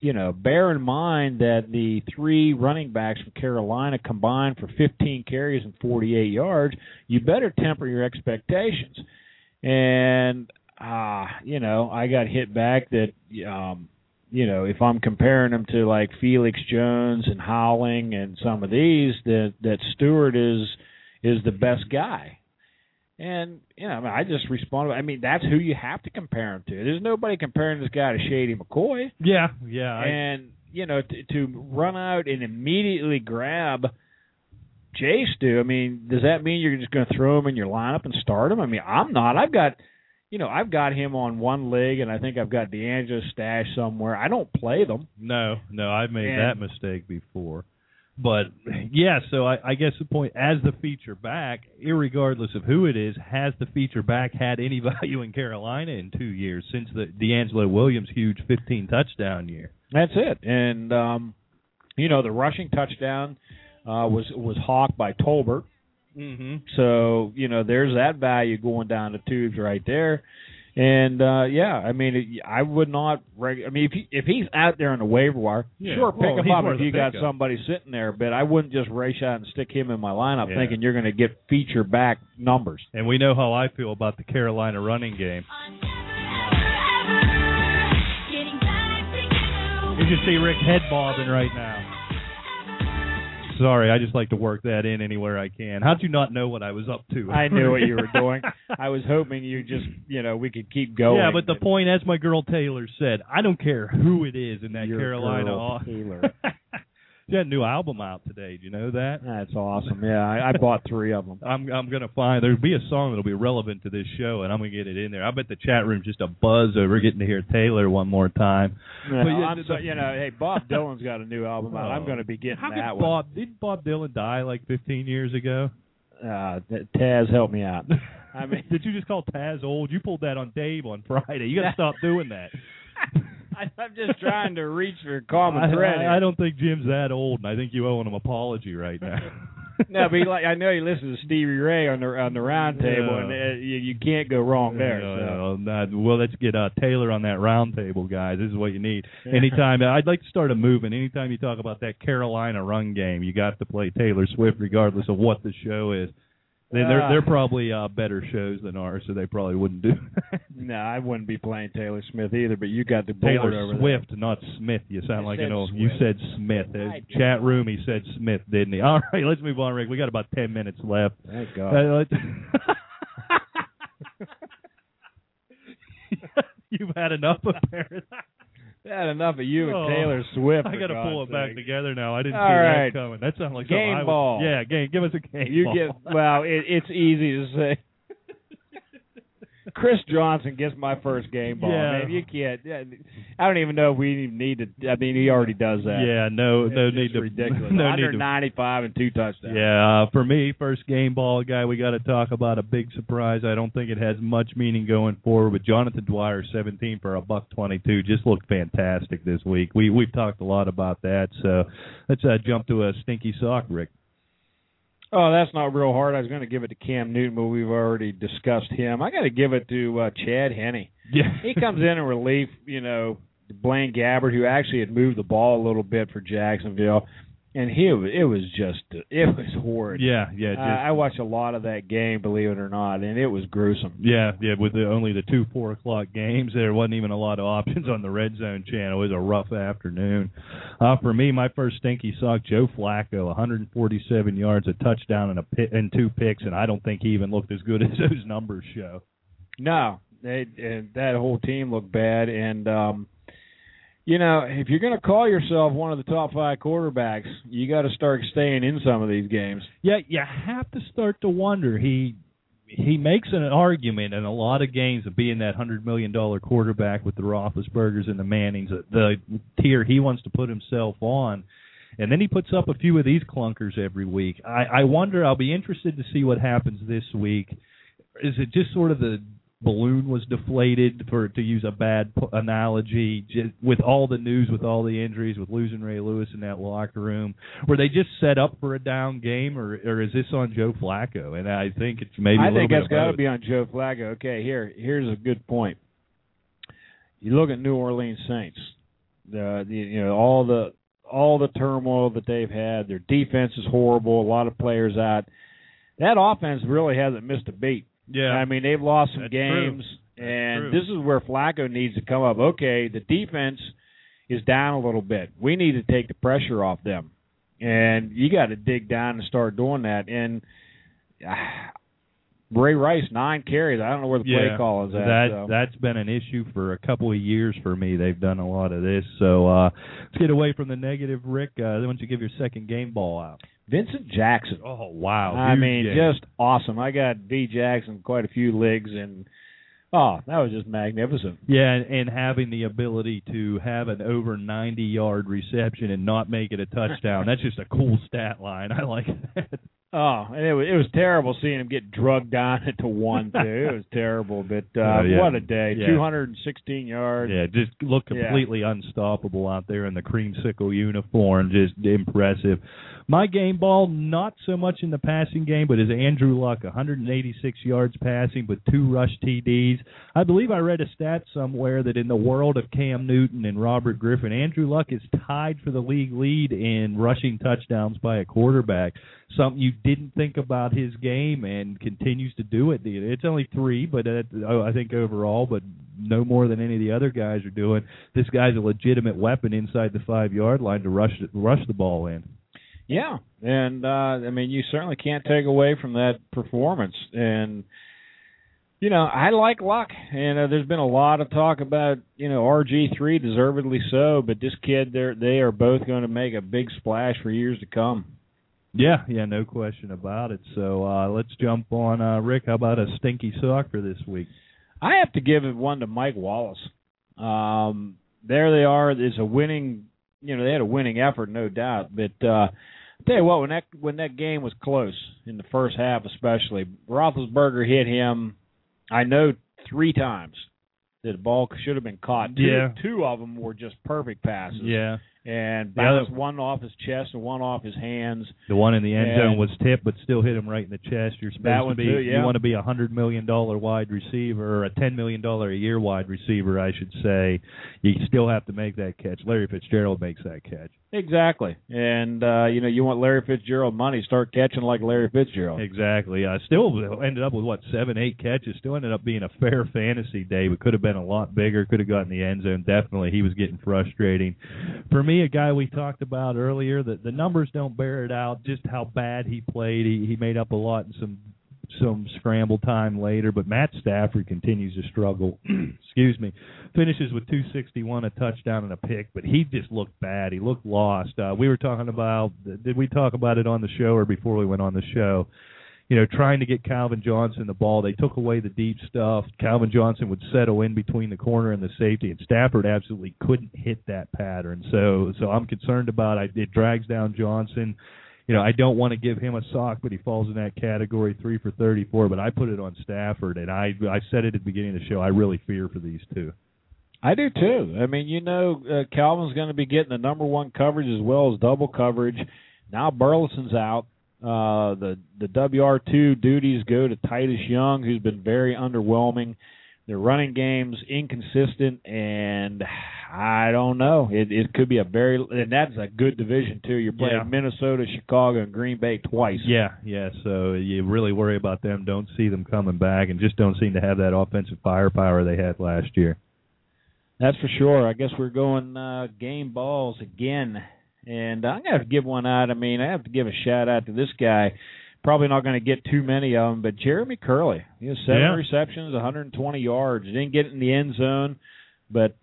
bear in mind that the 3 running backs from Carolina combined for 15 carries and 48 yards. You better temper your expectations. And, I got hit back that, if I'm comparing them to like Felix Jones and Howling and some of these, that Stewart is the best guy. And, I just responded. That's who you have to compare him to. There's nobody comparing this guy to Shady McCoy. Yeah. And, to run out and immediately grab Jay Stu, does that mean you're just going to throw him in your lineup and start him? I'm not. I've got him on one leg, and I think I've got D'Angelo stashed somewhere. I don't play them. No, I've made that mistake before. But, yeah, so I guess the point, as the feature back, irregardless of who it is, has the feature back had any value in Carolina in 2 years since the D'Angelo Williams huge 15-touchdown year? That's it. And, the rushing touchdown was hawked by Tolbert. Mm-hmm. So, there's that value going down the tubes right there. And, I would not if he's out there on the waiver wire, sure, pick him up if you got somebody sitting there. But I wouldn't just race out and stick him in my lineup thinking you're going to get feature back numbers. And we know how I feel about the Carolina running game. You can see Rick head bobbing right now. Sorry, I just like to work that in anywhere I can. How'd you not know what I was up to? I knew what you were doing. I was hoping you just, we could keep going. Yeah, but the point, as my girl Taylor said, I don't care who it is in that Your Carolina. Girl Taylor. She had a new album out today. Do you know that? That's awesome. Yeah, I bought 3 of them. I'm going to find, there'll be a song that'll be relevant to this show, and I'm going to get it in there. I bet the chat room's just a buzz over getting to hear Taylor one more time. Yeah, hey, Bob Dylan's got a new album out. I'm going to be getting that one. Did Bob Dylan die like 15 years ago? Taz, help me out. Did you just call Taz old? You pulled that on Dave on Friday. You got to stop doing that. I'm just trying to reach for a common thread. I don't think Jim's that old, and I think you owe him an apology right now. No, but I know he listens to Stevie Ray on the round table, and you can't go wrong there. Well, let's get Taylor on that round table, guys. This is what you need. Anytime I'd like to start a movement. Anytime you talk about that Carolina run game, you got to play Taylor Swift, regardless of what the show is. They're probably better shows than ours, so they probably wouldn't do that. No, I wouldn't be playing Taylor Smith either, but you got the board Taylor over Swift, there. not Smith. You sound like an old. Swift. You said Smith. Chat room, he said Smith, didn't he? All right, let's move on, Rick. We got about 10 minutes left. Thank God. You've had enough of Paris. Had enough of you and Taylor Swift. I got to pull it back together now. I didn't All see right. that coming. That sounded like game ball. Yeah, game. Give us a game ball. It's easy to say. Chris Johnson gets my first game ball. Yeah. Man, you can't. I don't even know if we even need to. He already does that. Yeah, no need to. Ridiculous. No 195 and 2 touchdowns. Yeah, for me, first game ball guy, we got to talk about a big surprise. I don't think it has much meaning going forward, but Jonathan Dwyer, 17 for $122, just looked fantastic this week. We've talked a lot about that, so let's jump to a stinky sock, Rick. Oh, that's not real hard. I was going to give it to Cam Newton, but we've already discussed him. I got to give it to Chad Henne. Yeah. He comes in relief, Blaine Gabbert, who actually had moved the ball a little bit for Jacksonville, and it was horrid. Yeah. I watched a lot of that game, believe it or not, and it was gruesome. Yeah, with only the 2 4:00 games, there wasn't even a lot of options on the Red Zone channel. It was a rough afternoon. For me, my first stinky sock, Joe Flacco, 147 yards, a touchdown, and 2 picks, and I don't think he even looked as good as those numbers show. No, that whole team looked bad, and if you're going to call yourself one of the top 5 quarterbacks, you got to start staying in some of these games. Yeah, you have to start to wonder. He makes an argument in a lot of games of being that $100 million quarterback with the Roethlisbergers and the Mannings, the tier he wants to put himself on. And then he puts up a few of these clunkers every week. I wonder, I'll be interested to see what happens this week. Is it just sort of the balloon was deflated, to use a bad analogy, with all the news, with all the injuries, with losing Ray Lewis in that locker room? Were they just set up for a down game, or is this on Joe Flacco? And I think it's maybe a little bit of both. I think that's got to be on Joe Flacco. Okay, here's a good point. You look at New Orleans Saints. All the turmoil that they've had. Their defense is horrible. A lot of players out. That offense really hasn't missed a beat. Yeah. I mean, they've lost some games, and this is where Flacco needs to come up. Okay, the defense is down a little bit. We need to take the pressure off them. And you got to dig down and start doing that. And Ray Rice, 9 carries. I don't know where the play call is at. That's been an issue for a couple of years for me. They've done a lot of this. So let's get away from the negative, Rick. Why don't you give your second game ball out? Vincent Jackson. Oh, wow. I mean, just awesome. I got V. Jackson quite a few leagues, and that was just magnificent. Yeah, and having the ability to have an over 90-yard reception and not make it a touchdown, that's just a cool stat line. I like that. Oh, and it was terrible seeing him get drugged down into 1, too. It was terrible, but what a day. Yeah. 216 yards. Yeah, just looked completely unstoppable out there in the creamsicle uniform. Just impressive. My game ball, not so much in the passing game, but is Andrew Luck, 186 yards passing, but 2 rush TDs. I believe I read a stat somewhere that in the world of Cam Newton and Robert Griffin, Andrew Luck is tied for the league lead in rushing touchdowns by a quarterback. Something you didn't think about his game and continues to do it. It's only 3, but I think overall, but no more than any of the other guys are doing. This guy's a legitimate weapon inside the 5-yard line to rush the ball in. Yeah, and I mean, you certainly can't take away from that performance. And I like Luck, and there's been a lot of talk about RG3, deservedly so. But this kid, they are both going to make a big splash for years to come. Yeah, no question about it. So let's jump on Rick. How about a stinky sock for this week? I have to give it one to Mike Wallace. There they are. It's a winning. They had a winning effort, no doubt. But I'll tell you what, when that game was close in the first half, especially, Roethlisberger hit him. I know 3 times that the ball should have been caught. Two of them were just perfect passes. Yeah. And bounced one off his chest and one off his hands. The one in the end zone was tipped, but still hit him right in the chest. You're supposed to be. You want to be a $100 million wide receiver, or a $10 million a year wide receiver, I should say. You still have to make that catch. Larry Fitzgerald makes that catch. Exactly, and you want Larry Fitzgerald money, start catching like Larry Fitzgerald. Exactly. Still ended up with 7, 8 catches. Still ended up being a fair fantasy day, but could have been a lot bigger. Could have gotten the end zone. Definitely, he was getting frustrating. For me, a guy we talked about earlier, that the numbers don't bear it out. Just how bad he played. He made up a lot in some scramble time later, but Matt Stafford continues to struggle. Excuse me. Finishes with 261, a touchdown and a pick, but he just looked bad. He looked lost. We were talking about, did we talk about it on the show or before we went on the show? Trying to get Calvin Johnson the ball. They took away the deep stuff. Calvin Johnson would settle in between the corner and the safety, and Stafford absolutely couldn't hit that pattern. So I'm concerned about it. It drags down Johnson. I don't want to give him a sock, but he falls in that category, 3 for 34. But I put it on Stafford, and I said it at the beginning of the show. I really fear for these two. I do too. I mean, Calvin's going to be getting the number 1 coverage as well as double coverage. Now Burleson's out. The WR2 duties go to Titus Young, who's been very underwhelming. Their running game's inconsistent, and I don't know. It could be and that's a good division too. You're playing Minnesota, Chicago, and Green Bay twice. Yeah. So you really worry about them. Don't see them coming back, and just don't seem to have that offensive firepower they had last year. That's for sure. I guess we're going game balls again. And I'm going to have to give one out. I mean, I have to give a shout-out to this guy. Probably not going to get too many of them, but Jeremy Curley. He has 7 receptions, 120 yards. He didn't get in the end zone, but,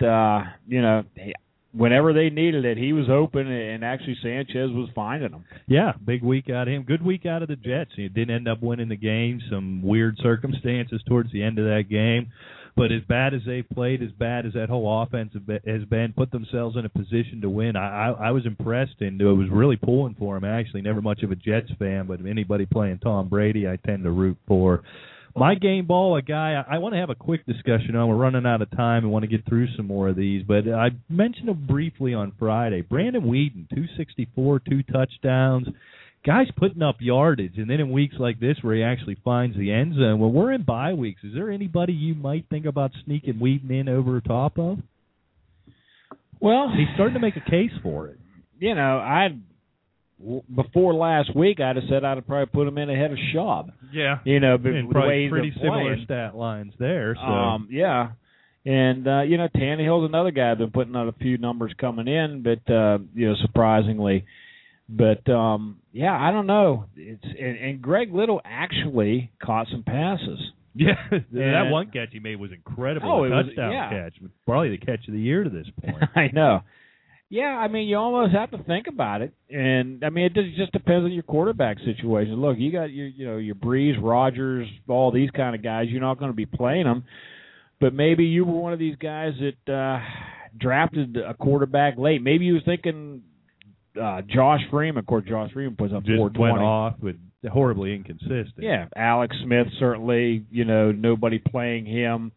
whenever they needed it, he was open, and actually Sanchez was finding him. Yeah, big week out of him. Good week out of the Jets. He didn't end up winning the game. Some weird circumstances towards the end of that game. But as bad as they've played, as bad as that whole offense has been, put themselves in a position to win. I was impressed, and it was really pulling for him, actually. Never much of a Jets fan, but anybody playing Tom Brady I tend to root for. My game ball, a guy I want to have a quick discussion on. We're running out of time and want to get through some more of these, but I mentioned him briefly on Friday. Brandon Weeden, 264, 2 touchdowns. Guy's putting up yardage, and then in weeks like this where he actually finds the end zone, when we're in bye weeks, is there anybody you might think about sneaking Weeden in over top of? Well, he's starting to make a case for it. You know, before last week, I'd have said I'd have probably put him in ahead of Schaub. Yeah. You know, but and the way he's pretty been similar playing. stat lines there. So. Yeah. And, you know, Tannehill's another guy that's been putting out a few numbers coming in, but, you know, surprisingly. But, yeah, I don't know. And Greg Little actually caught some passes. Yeah, that one catch he made was incredible. Oh, a it was, touchdown yeah. catch. Probably the catch of the year to this point. I know. Yeah, I mean, you almost have to think about it, and I mean, it just depends on your quarterback situation. Look, you got your Breeze, Rodgers, all these kind of guys. You're not going to be playing them, but maybe you were one of these guys that drafted a quarterback late. Maybe you was thinking Josh Freeman. Of course, Josh Freeman puts up just 420. went off with horribly inconsistent. Yeah, Alex Smith certainly. You know, nobody playing him.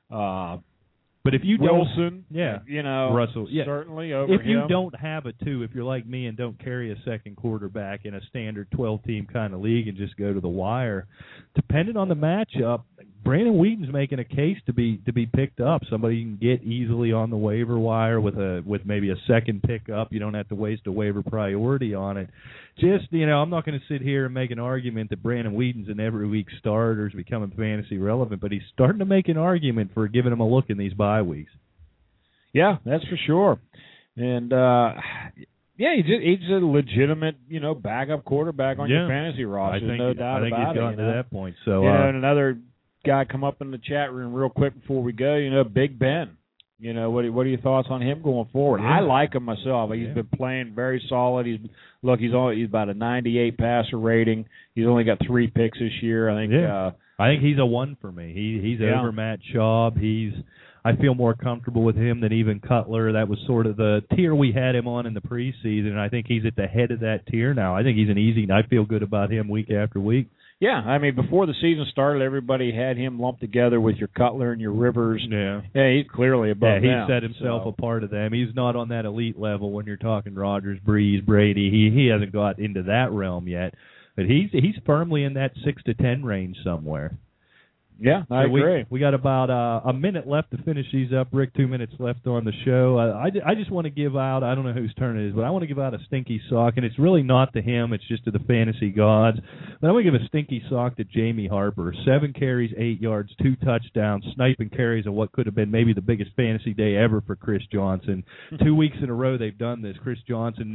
But if you Wilson, yeah, you know, Russell, yeah. certainly over if you him. don't have a two, if you're like me and don't carry a second quarterback in a standard 12-team kind of league and just go to the wire, depending on the matchup, Brandon Wheaton's making a case to be picked up. Somebody you can get easily on the waiver wire with maybe a second pickup. You don't have to waste a waiver priority on it. Just, you know, I'm not going to sit here and make an argument that Brandon Wheaton's an every week starter is becoming fantasy relevant, but he's starting to make an argument for giving him a look in these bye weeks. Yeah, that's for sure. And yeah, he's a legitimate, you know, backup quarterback on your fantasy roster. No doubt about it. I think he's gotten to that point. So, and another guy come up in the chat room real quick before we go. You know, Big Ben. You know, what are your thoughts on him going forward? Yeah. I like him myself. He's been playing very solid. He's about a 98 passer rating. He's only got 3 picks this year. I think. Yeah. I think he's a 1 for me. He's over Matt Schaub. I feel more comfortable with him than even Cutler. That was sort of the tier we had him on in the preseason, and I think he's at the head of that tier now. I think he's I feel good about him week after week. Yeah, I mean, before the season started, everybody had him lumped together with your Cutler and your Rivers. Yeah, he's clearly above them. Yeah, he set himself apart of them. He's not on that elite level when you're talking Rodgers, Breeze, Brady. He hasn't got into that realm yet, but he's firmly in that 6 to 10 range somewhere. Yeah, I agree. We got about a minute left to finish these up, Rick. 2 minutes left on the show. I just want to give out, I don't know whose turn it is, but I want to give out a stinky sock, and it's really not to him. It's just to the fantasy gods. But I want to give a stinky sock to Jamie Harper. 7 carries, 8 yards, 2 touchdowns, sniping carries of what could have been maybe the biggest fantasy day ever for Chris Johnson. 2 weeks in a row they've done this. Chris Johnson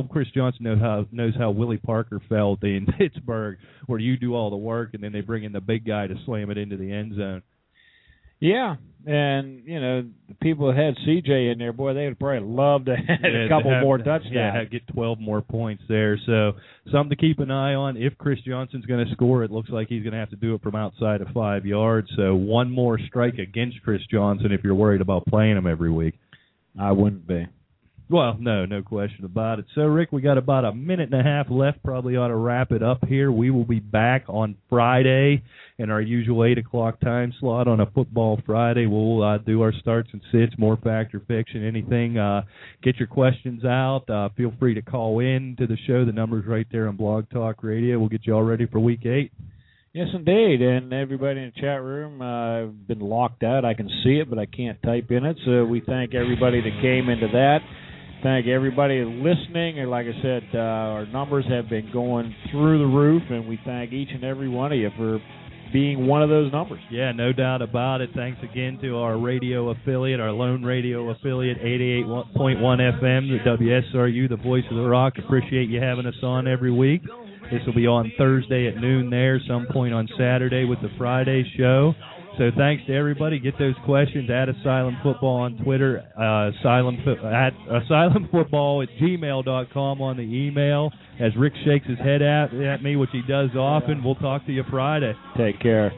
knows how Willie Parker felt in Pittsburgh, where you do all the work, and then they bring in the big guy to slam it into the end zone. Yeah, and, you know, the people that had CJ in there, boy, they would probably love to have a couple more touchdowns. Yeah, get 12 more points there. So something to keep an eye on. If Chris Johnson's going to score, it looks like he's going to have to do it from outside of 5 yards. So one more strike against Chris Johnson if you're worried about playing him every week. I wouldn't be. Well, no question about it. So, Rick, we got about a minute and a half left. Probably ought to wrap it up here. We will be back on Friday in our usual 8 o'clock time slot on a football Friday. We'll do our starts and sits, more fact or fiction, anything. Get your questions out. Feel free to call in to the show. The number's right there on Blog Talk Radio. We'll get you all ready for Week 8. Yes, indeed. And everybody in the chat room, I've been locked out. I can see it, but I can't type in it. So we thank everybody that came into that. Thank everybody listening, and like I said, our numbers have been going through the roof, and we thank each and every one of you for being one of those numbers. Yeah, no doubt about it. Thanks again to our radio affiliate, our lone radio affiliate, 88.1 FM, the WSRU, the Voice of the Rock. Appreciate you having us on every week. This will be on Thursday at noon there, some point on Saturday with the Friday show. So thanks to everybody. Get those questions at Asylum Football on Twitter, asylumfootball@gmail.com on the email. As Rick shakes his head at me, which he does often, we'll talk to you Friday. Take care.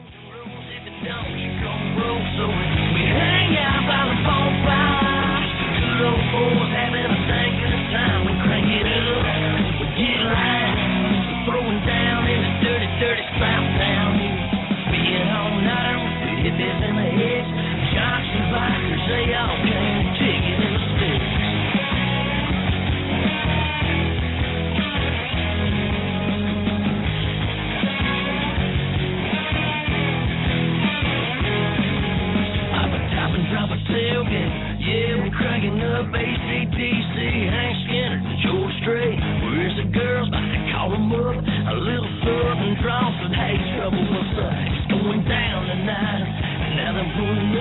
If it's in the head, Johnson bikers, they all came chicken in the sticks. Pop a top and drop a tailgate, yeah, we're cranking up AC.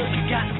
got